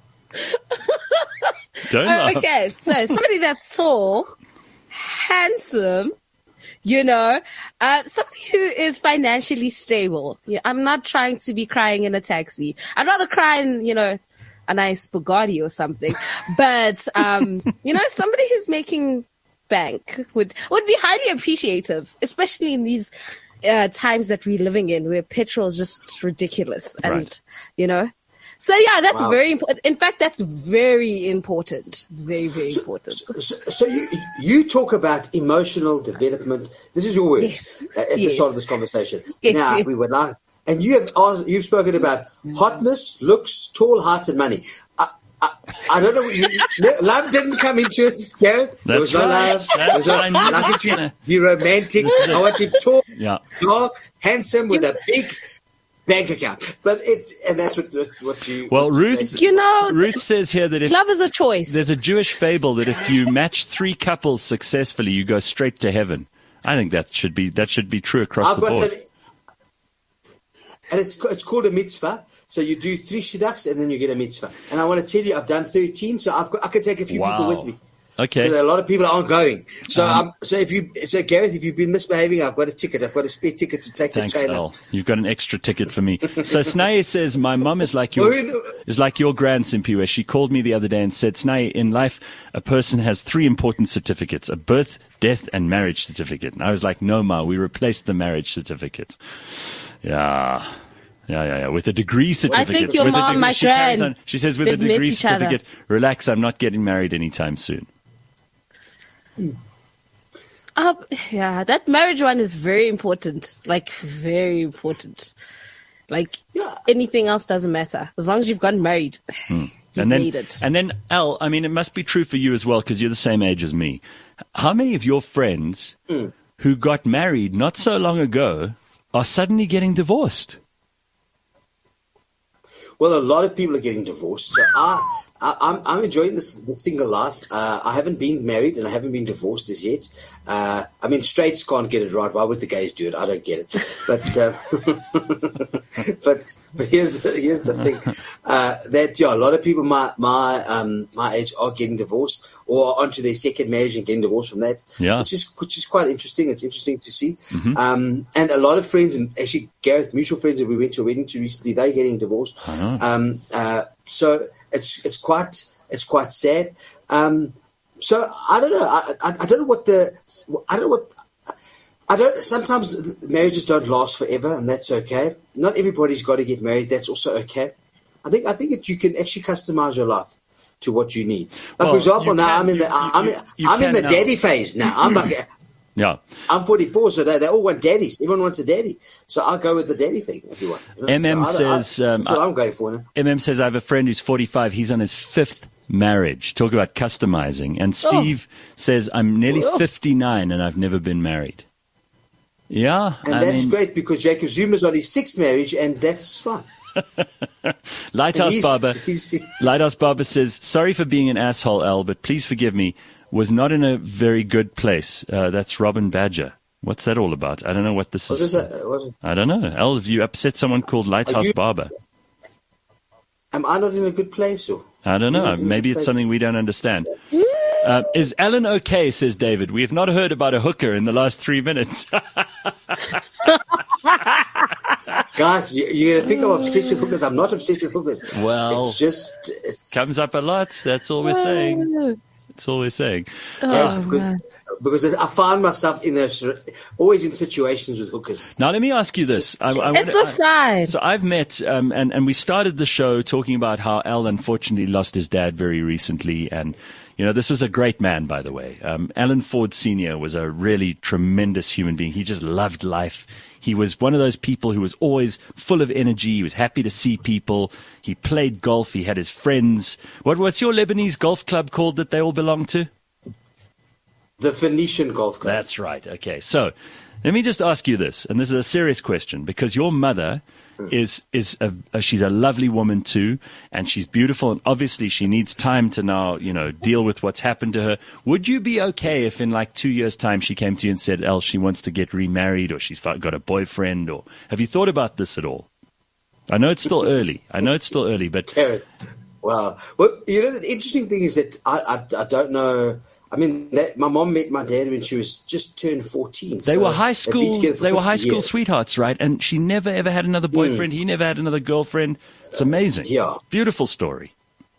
Don't laugh. Okay, so somebody that's tall, handsome, you know, uh, somebody who is financially stable. Yeah, I'm not trying to be crying in a taxi. I'd rather cry in, you know, a nice Bugatti or something. But, um, you know, somebody who's making bank would, would be highly appreciative, especially in these uh, times that we're living in where petrol is just ridiculous. And, Right. you know, so yeah, that's Wow. very important. In fact, that's very important. Very, very important. So, so, so you you talk about emotional development. This is your words Yes. at the Yes. start of this conversation. Yes, Now yes. we were now, and you have asked, you've spoken about hotness, looks, tall, height, and money. I, I, I don't know. You, love didn't come into it, Gareth. There was That's no right. love. There was That's no, what I knew I like was it to gonna- be romantic. I want you tall, Yeah. dark, handsome, with a big bank account. But it's and that's what what you. Well, what you Ruth- basically- You know, Ruth says here that if love is a choice. there's a Jewish fable that if you match three couples successfully, you go straight to heaven. I think that should be that should be true across I've the got board. some, and it's ca- it's called a mitzvah. So you do three shidduchs and then you get a mitzvah. And I want to tell you, I've done thirteen, so I've got, I can take a few people Wow. with me. Okay. Because a lot of people aren't going. So Um, um, so if you so Gareth, if you've been misbehaving, I've got a ticket. I've got a spare ticket to take Thanks, the train Al. up. You've got an extra ticket for me. So Snaye says, my mum is like your, Well, who- is like your grand Simpiwe. She called me the other day and said, Snaye, in life, a person has three important certificates, a birth, death, and marriage certificate. And I was like, no, ma, we replaced the marriage certificate. Yeah. Yeah, yeah, yeah. With a degree certificate. think your With a mom, degree- my she carries grand, on- She says with a they've met degree each other. certificate, relax, I'm not getting married anytime soon. Uh, yeah, that marriage one is very important. Like, very important. Like, Yeah. anything else doesn't matter. As long as you've gotten married, you've and then, made it. and then, Al, I mean, it must be true for you as well because you're the same age as me. How many of your friends Mm. who got married not so long ago are suddenly getting divorced? Well, a lot of people are getting divorced. So I, I I'm I'm enjoying this, this single life. Uh, I haven't been married and I haven't been divorced as yet. Uh, I mean, straights can't get it right. Why would the gays do it? I don't get it. But uh, but but here's the, here's the thing uh, that yeah, a lot of people my my um my age are getting divorced or onto their second marriage and getting divorced from that. Yeah. which is which is quite interesting. It's interesting to see. Um, and a lot of friends and actually Gareth, mutual friends that we went to a wedding to recently, they're getting divorced. Um, uh, so it's it's quite it's quite sad. Um, so I don't know. I, I, I don't know what the I don't know what I don't. Sometimes marriages don't last forever, and that's okay. Not everybody's got to get married. That's also okay. I think I think that you can actually customize your life to what you need. Like Well, for example, you now can- I'm in the you- I'm you- in, you I'm in can the now. daddy phase now. I'm like. Yeah. I'm forty-four, so they, they all want daddies. Everyone wants a daddy. So I'll go with the daddy thing, everyone. You know? M M so I don't- I- says, um, that's what I'm going for now. M M says, I have a friend who's forty-five. He's on his fifth marriage. Talk about customizing. And Steve says, I'm nearly Oh. fifty-nine and I've never been married. Yeah. And I that's mean, great because Jacob Zuma's on his sixth marriage, and that's fine. Lighthouse He's- Barber. he's- Lighthouse Barber says, sorry for being an asshole, Al, but please forgive me. Was not in a very good place. Uh, that's Robin Badger. What's that all about? I don't know what this Was is. this a, was it, I don't know. Al, have you upset someone called Lighthouse you- Barber? am I not in a good place? Or? I don't know. You're not in a Maybe good it's place. something we don't understand. Uh, is Alan okay, says David. We have not heard about a hooker in the last three minutes. Guys, you, you're going to think I'm obsessed with hookers. I'm not obsessed with hookers. Well, it's just it's, Comes up a lot. That's all we're saying. That's all we're saying. yes, Oh, because, man. because I find myself in a, always in situations with hookers. Now, let me ask you this. I, I It's wanna- a sign. So I've met, um, and, and we started the show talking about how Al unfortunately lost his dad very recently. And, you know, this was a great man, by the way. Um, Alan Ford Senior was a really tremendous human being. He just loved life. He was one of those people who was always full of energy. He was happy to see people. He played golf. He had his friends. What, what's your Lebanese golf club called that they all belong to? The Phoenician Golf Club. That's right. Okay. So let me just ask you this, and this is a serious question, because your mother is is a, a she's a lovely woman too, and she's beautiful, and obviously she needs time to now, you know, deal with what's happened to her. Would you be okay if in like two years' time she came to you and said, "El, she wants to get remarried, or she's got a boyfriend," or have you thought about this at all? I know it's still early. I know it's still early, but wow. Well, you know, the interesting thing is that I I, I don't know. I mean, that, my mom met my dad when she was just turned fourteen. They so were high school. They were high school years. sweethearts, right? And she never ever had another boyfriend. Mm. He never had another girlfriend. It's amazing. Yeah, beautiful story.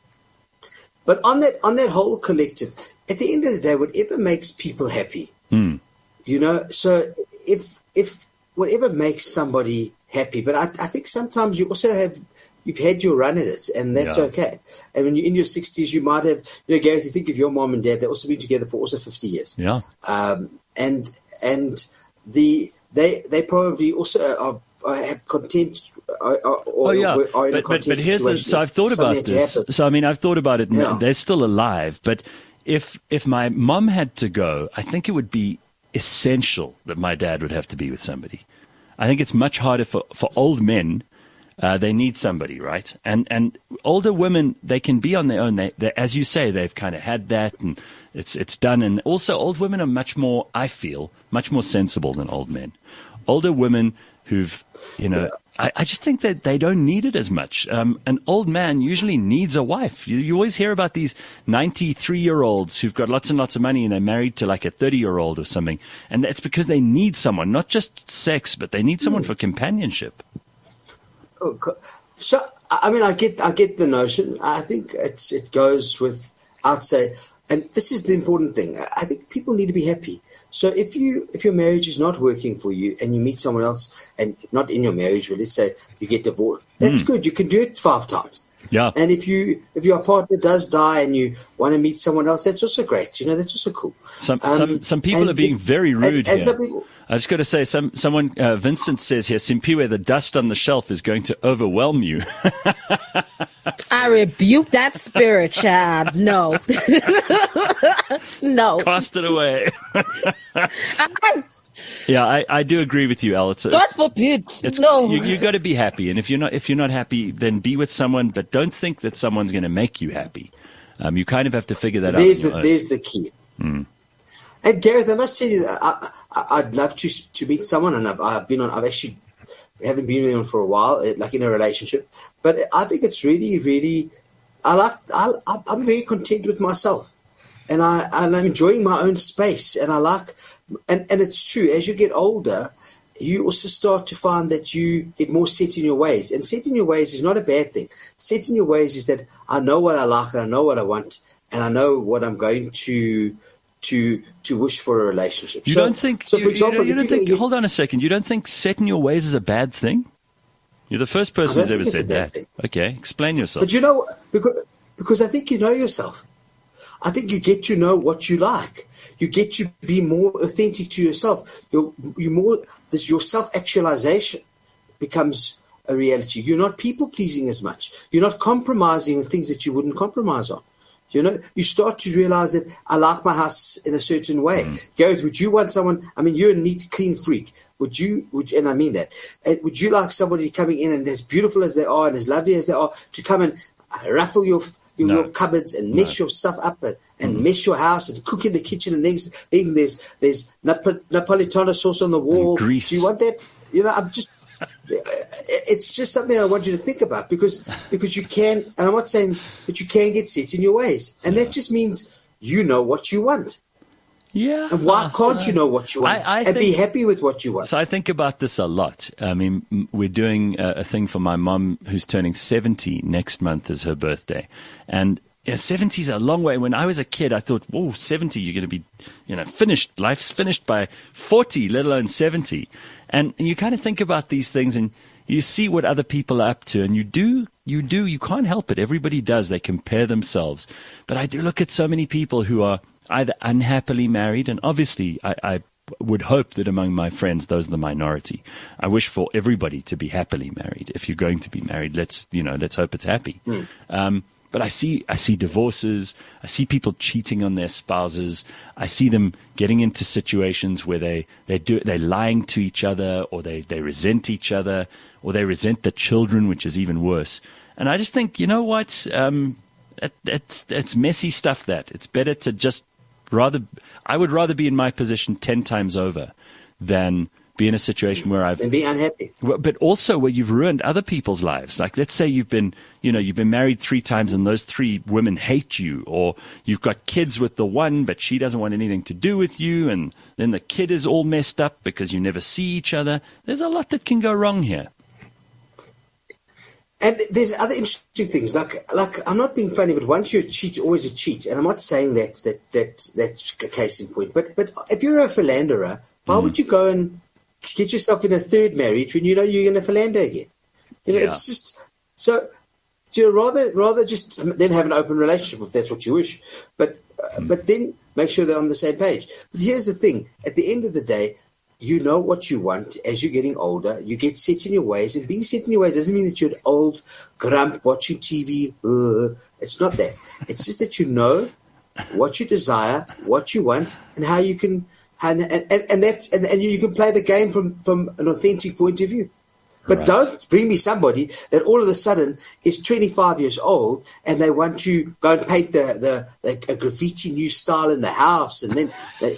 But on that on that whole collective, at the end of the day, whatever makes people happy, mm. you know. So if if whatever makes somebody happy, but I, I think sometimes you also have. You've had your run at it, and that's yeah. okay. And when you're in your sixties, you might have, you know, Gareth, you think of your mom and dad, they've also been together for also fifty years. Yeah. Um, and and the they they probably also are, are have content or, or, oh, yeah. are in but, a content but, but here's the, so I've thought Something about this. So, I mean, I've thought about it. And yeah. They're still alive. But if if my mom had to go, I think it would be essential that my dad would have to be with somebody. I think it's much harder for, for old men. Uh, they need somebody, right? And and older women, they can be on their own. They, they, as you say, they've kind of had that, and it's it's done. And also, old women are much more, I feel, much more sensible than old men. Older women who've, you know, I, I just think that they don't need it as much. Um, an old man usually needs a wife. You, you always hear about these ninety-three-year-olds who've got lots and lots of money and they're married to like a thirty-year-old or something. And it's because they need someone, not just sex, but they need someone mm. for companionship. So, I mean, I get, I get the notion. I think it's, it goes with, I'd say, and this is the important thing. I think people need to be happy. So if you, if your marriage is not working for you and you meet someone else, and not in your marriage, but let's say you get divorced, that's mm. good. You can do it five times. Yeah. And if you, if your partner does die and you want to meet someone else, that's also great. You know, that's also cool. Some, um, some, some people are being very rude and, and here. Some people, I just got to say, some someone, uh, Vincent says here, Simpiwe, the dust on the shelf is going to overwhelm you. I rebuke that spirit, child. No. No. Cast it away. I, yeah, I, I do agree with you, El. It's, God forbid. It's, no. You, you got to be happy. And if you're not, if you're not happy, then be with someone, but don't think that someone's going to make you happy. Um, you kind of have to figure that there's out. The, there's the key. Mm. And Gareth, I must tell you, I, I, I'd love to to meet someone, and I've, I've been on. I've actually haven't been with them for a while, like in a relationship. But I think it's really, really. I like. I, I'm very content with myself, and I and I'm enjoying my own space, and I like. And and it's true. As you get older, you also start to find that you get more set in your ways, and set in your ways is not a bad thing. Set in your ways is that I know what I like, and I know what I want, and I know what I'm going to. To to wish for a relationship. You so, don't think? So, for you, example, you don't you think? get, hold on a second. You don't think setting your ways is a bad thing? You're the first person who's ever said that. Thing. Okay, explain yourself. But you know, because because I think you know yourself. I think you get to know what you like. You get to be more authentic to yourself. You're you more this your self actualization becomes a reality. You're not people pleasing as much. You're not compromising with things that you wouldn't compromise on. You know, you start to realize that I like my house in a certain way. Mm. Gareth, would you want someone? I mean, you're a neat, clean freak. Would you? Would and I mean that? And would you like somebody coming in and as beautiful as they are and as lovely as they are to come and ruffle your your, no. your cupboards and mess no. your stuff up and, and mm. mess your house and cook in the kitchen and things? Then there's there's Nap- Napolitano sauce on the wall. And grease. Do you want that? You know, I'm just. It's just something I want you to think about because because you can, and I'm not saying, but you can get set in your ways, and that just means you know what you want. Yeah. And why can't uh, you know what you want I, I and think, be happy with what you want? So I think about this a lot. I mean, we're doing a, a thing for my mum who's turning seventy next month is her birthday, and yeah, seventy is a long way. When I was a kid, I thought, whoa, seventy, you're going to be, you know, finished. Life's finished by forty, let alone seventy. And, and you kind of think about these things and you see what other people are up to, and you do, you do, you can't help it. Everybody does. They compare themselves. But I do look at so many people who are either unhappily married, and obviously I, I, would hope that among my friends, those are the minority. I wish for everybody to be happily married. If you're going to be married, let's, you know, let's hope it's happy. Mm. Um, but I see, I see divorces. I see people cheating on their spouses. I see them getting into situations where they, they do, they're lying to each other, or they, they resent each other, or they resent the children, which is even worse. And I just think, you know what? Um, it, it's, it's messy stuff that it's better to just rather, I would rather be in my position ten times over than be in a situation where I've and be unhappy, but also where you've ruined other people's lives. Like, let's say you've been, you know, you've been married three times and those three women hate you, or you've got kids with the one, but she doesn't want anything to do with you. And then the kid is all messed up because you never see each other. There's a lot that can go wrong here. And there's other interesting things. Like, like I'm not being funny, but once you're a cheat, you're always a cheat. And I'm not saying that, that, that, that's a case in point. But, but if you're a philanderer, why mm. would you go and get yourself in a third marriage when you know you're going to philander again? You know, yeah. It's just so. Do you rather rather just then have an open relationship if that's what you wish, but uh, mm. but then make sure they're on the same page. But here's the thing: at the end of the day, you know what you want. As you're getting older, you get set in your ways, and being set in your ways doesn't mean that you're an old grump watching T V. Uh, it's not that. It's just that you know what you desire, what you want, and how you can. And, and, and that's and, and you can play the game from, from an authentic point of view. But right. Don't bring me somebody that all of a sudden is twenty-five years old and they want to go and paint the, the, the a graffiti new style in the house, and then they,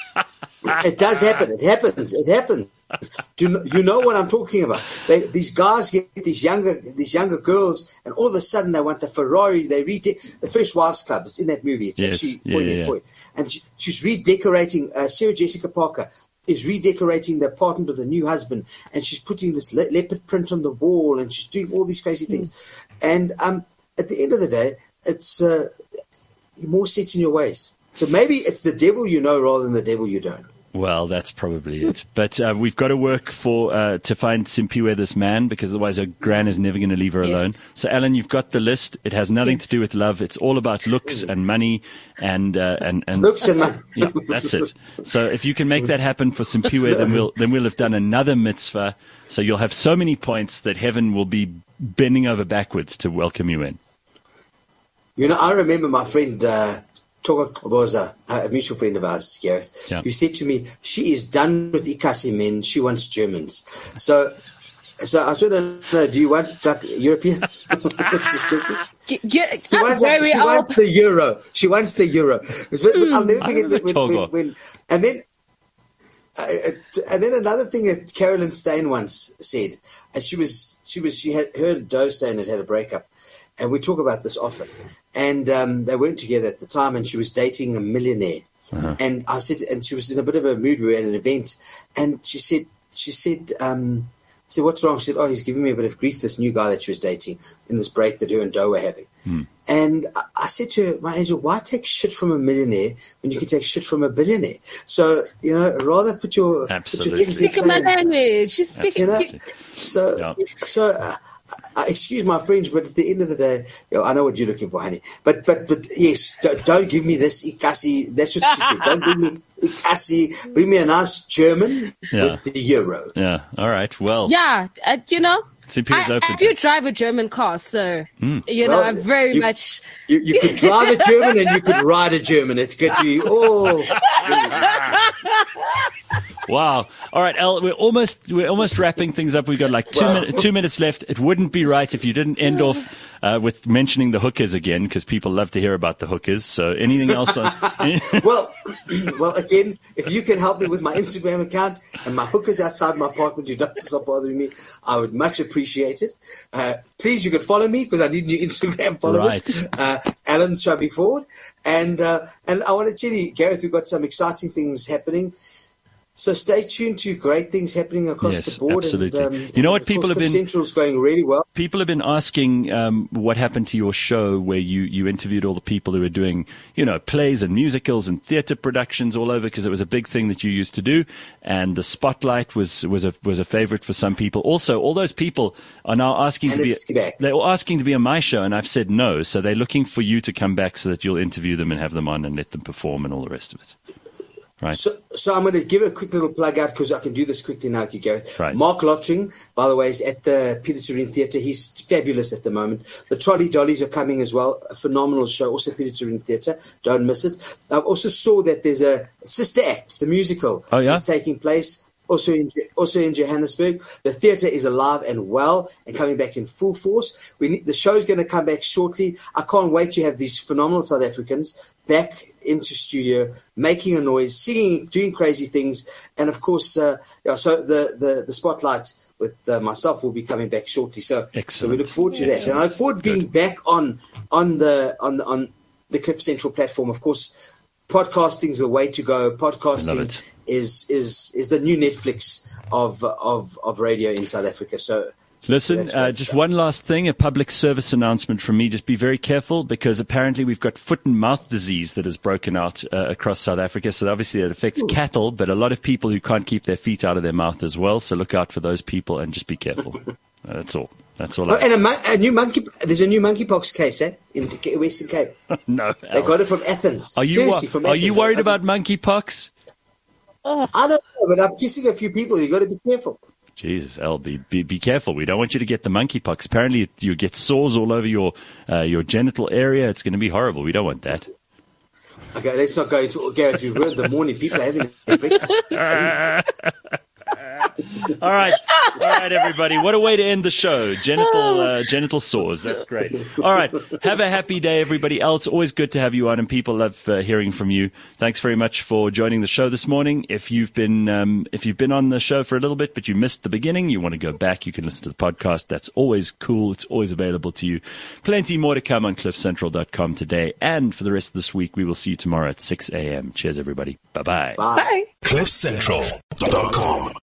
it does happen. It happens. It happens. Do you know, you know what I'm talking about? They, these guys get these younger these younger girls, and all of a sudden they want the Ferrari. They read the First Wives Club. It's in that movie. It's yes. actually yeah, point yeah, in yeah. point. And she, she's redecorating. Uh, Sarah Jessica Parker is redecorating the apartment of the new husband, and she's putting this le- leopard print on the wall, and she's doing all these crazy things. Mm. And um, at the end of the day, it's uh, you're more set in your ways. So maybe it's the devil you know rather than the devil you don't. Well, that's probably it. But uh, we've got to work for uh, to find Simphiwe this man, because otherwise her gran is never going to leave her Yes. alone. So, Alan, you've got the list. It has nothing Yes. to do with love. It's all about looks and money and uh, and and Looks and money. yeah, that's it. So, if you can make that happen for Simphiwe, then we'll then we'll have done another mitzvah. So you'll have so many points that heaven will be bending over backwards to welcome you in. You know, I remember my friend. Uh, Toga was a, a mutual friend of ours, Gareth, yeah. who said to me, she is done with Ikasi men, she wants Germans. So so I sort of know, do you want like, Europeans? Just checking. Yeah, yeah, She, wants, very she wants the euro. She wants the euro. Mm, I'll never forget when, when, when, when, and then uh, and then another thing that Carolyn Stain once said, and she was she was she had her and Joe Stain had had a breakup. And we talk about this often. And um, they weren't together at the time, and she was dating a millionaire. Uh-huh. And I said, and she was in a bit of a mood. We were at an event, and she said, she said, um, I said, what's wrong? She said, oh, he's giving me a bit of grief, this new guy that she was dating in this break that her and Doe were having. Hmm. And I, I said to her, my angel, why take shit from a millionaire when you can take shit from a billionaire? So, you know, rather put your, put your things in Speak my language. She's speaking. You know? So, yeah. so. Uh, Uh, excuse my French, but at the end of the day, you know, I know what you're looking for, honey. But but but yes, don't, don't give me this Ikasi. That's what she said. Don't bring me Ikasi. Bring me a nice German yeah. with the euro. Yeah. All right. Well. Yeah. Uh, you know, I, I do drive a German car, so mm. you know, well, I'm very you, much. You, you could drive a German and you could ride a German. It could be oh. Wow. All right, El, we're almost we're almost wrapping things up. We've got like two well, minutes two minutes left. It wouldn't be right if you didn't end off uh, with mentioning the hookers again, because people love to hear about the hookers. So anything else on? well, well, again, if you can help me with my Instagram account and my hookers outside my apartment, you don't stop bothering me. I would much appreciate it. Uh, please, you can follow me because I need new Instagram followers. Right. Uh, Alan Chubby Ford, and uh, and I want to tell you, Gareth, we've got some exciting things happening. So stay tuned to great things happening across yes, the board. Absolutely. And, um, you know what people have been Central's going really well. People have been asking um, what happened to your show where you, you interviewed all the people who were doing, you know, plays and musicals and theatre productions all over, because it was a big thing that you used to do, and the spotlight was was a was a favourite for some people. Also, all those people are now asking and to it's be back. they're all asking to be on my show, and I've said no. So they're looking for you to come back so that you'll interview them and have them on and let them perform and all the rest of it. Right. So, so I'm going to give a quick little plug out because I can do this quickly now with you, Gareth. Right. Mark Lottring, by the way, is at the Peter Turin Theatre. He's fabulous at the moment. The Trolley Dollies are coming as well. A phenomenal show, also Peter Turin Theatre. Don't miss it. I also saw that there's a Sister Act, the musical, oh, yeah? is taking place. Also in also in Johannesburg. The theatre is alive and well and coming back in full force. We need, the show's going to come back shortly. I can't wait to have these phenomenal South Africans back into studio, making a noise, singing, doing crazy things, and of course, uh, yeah, so the, the, the spotlight with uh, myself will be coming back shortly. So, so we look forward to that, and I look forward to being back on on the on the, on the Cliff Central platform. Of course, podcasting is the way to go. Podcasting is is is the new Netflix of of of radio in South Africa. So. Listen, uh, just one last thing, a public service announcement from me. Just be very careful because apparently we've got foot and mouth disease that has broken out uh, across South Africa. So obviously it affects Ooh. cattle, but a lot of people who can't keep their feet out of their mouth as well. So look out for those people and just be careful. Uh, that's all. That's all. Oh, and a, mon- a new monkey. There's a new monkeypox case, eh, in Western Cape. No, they got it from Athens. Are you Seriously, wa- from Are Athens. you worried about monkeypox? I don't know, but I'm kissing a few people. You got to be careful. Jesus, L, be, be be careful. We don't want you to get the monkeypox. Apparently, you get sores all over your uh, your genital area. It's going to be horrible. We don't want that. Okay, let's not go into Gareth. You ruined the morning. People are having their breakfast. All right, all right, everybody. What a way to end the show. Genital uh, genital sores. That's great. All right, have a happy day, everybody. Al, it's always good to have you on, and people love uh, hearing from you. Thanks very much for joining the show this morning. If you've been um, if you've been on the show for a little bit, but you missed the beginning, you want to go back, you can listen to the podcast. That's always cool. It's always available to you. Plenty more to come on cliff central dot com today, and for the rest of this week, we will see you tomorrow at six a.m. Cheers, everybody. Bye-bye. Bye. Bye. cliff central dot com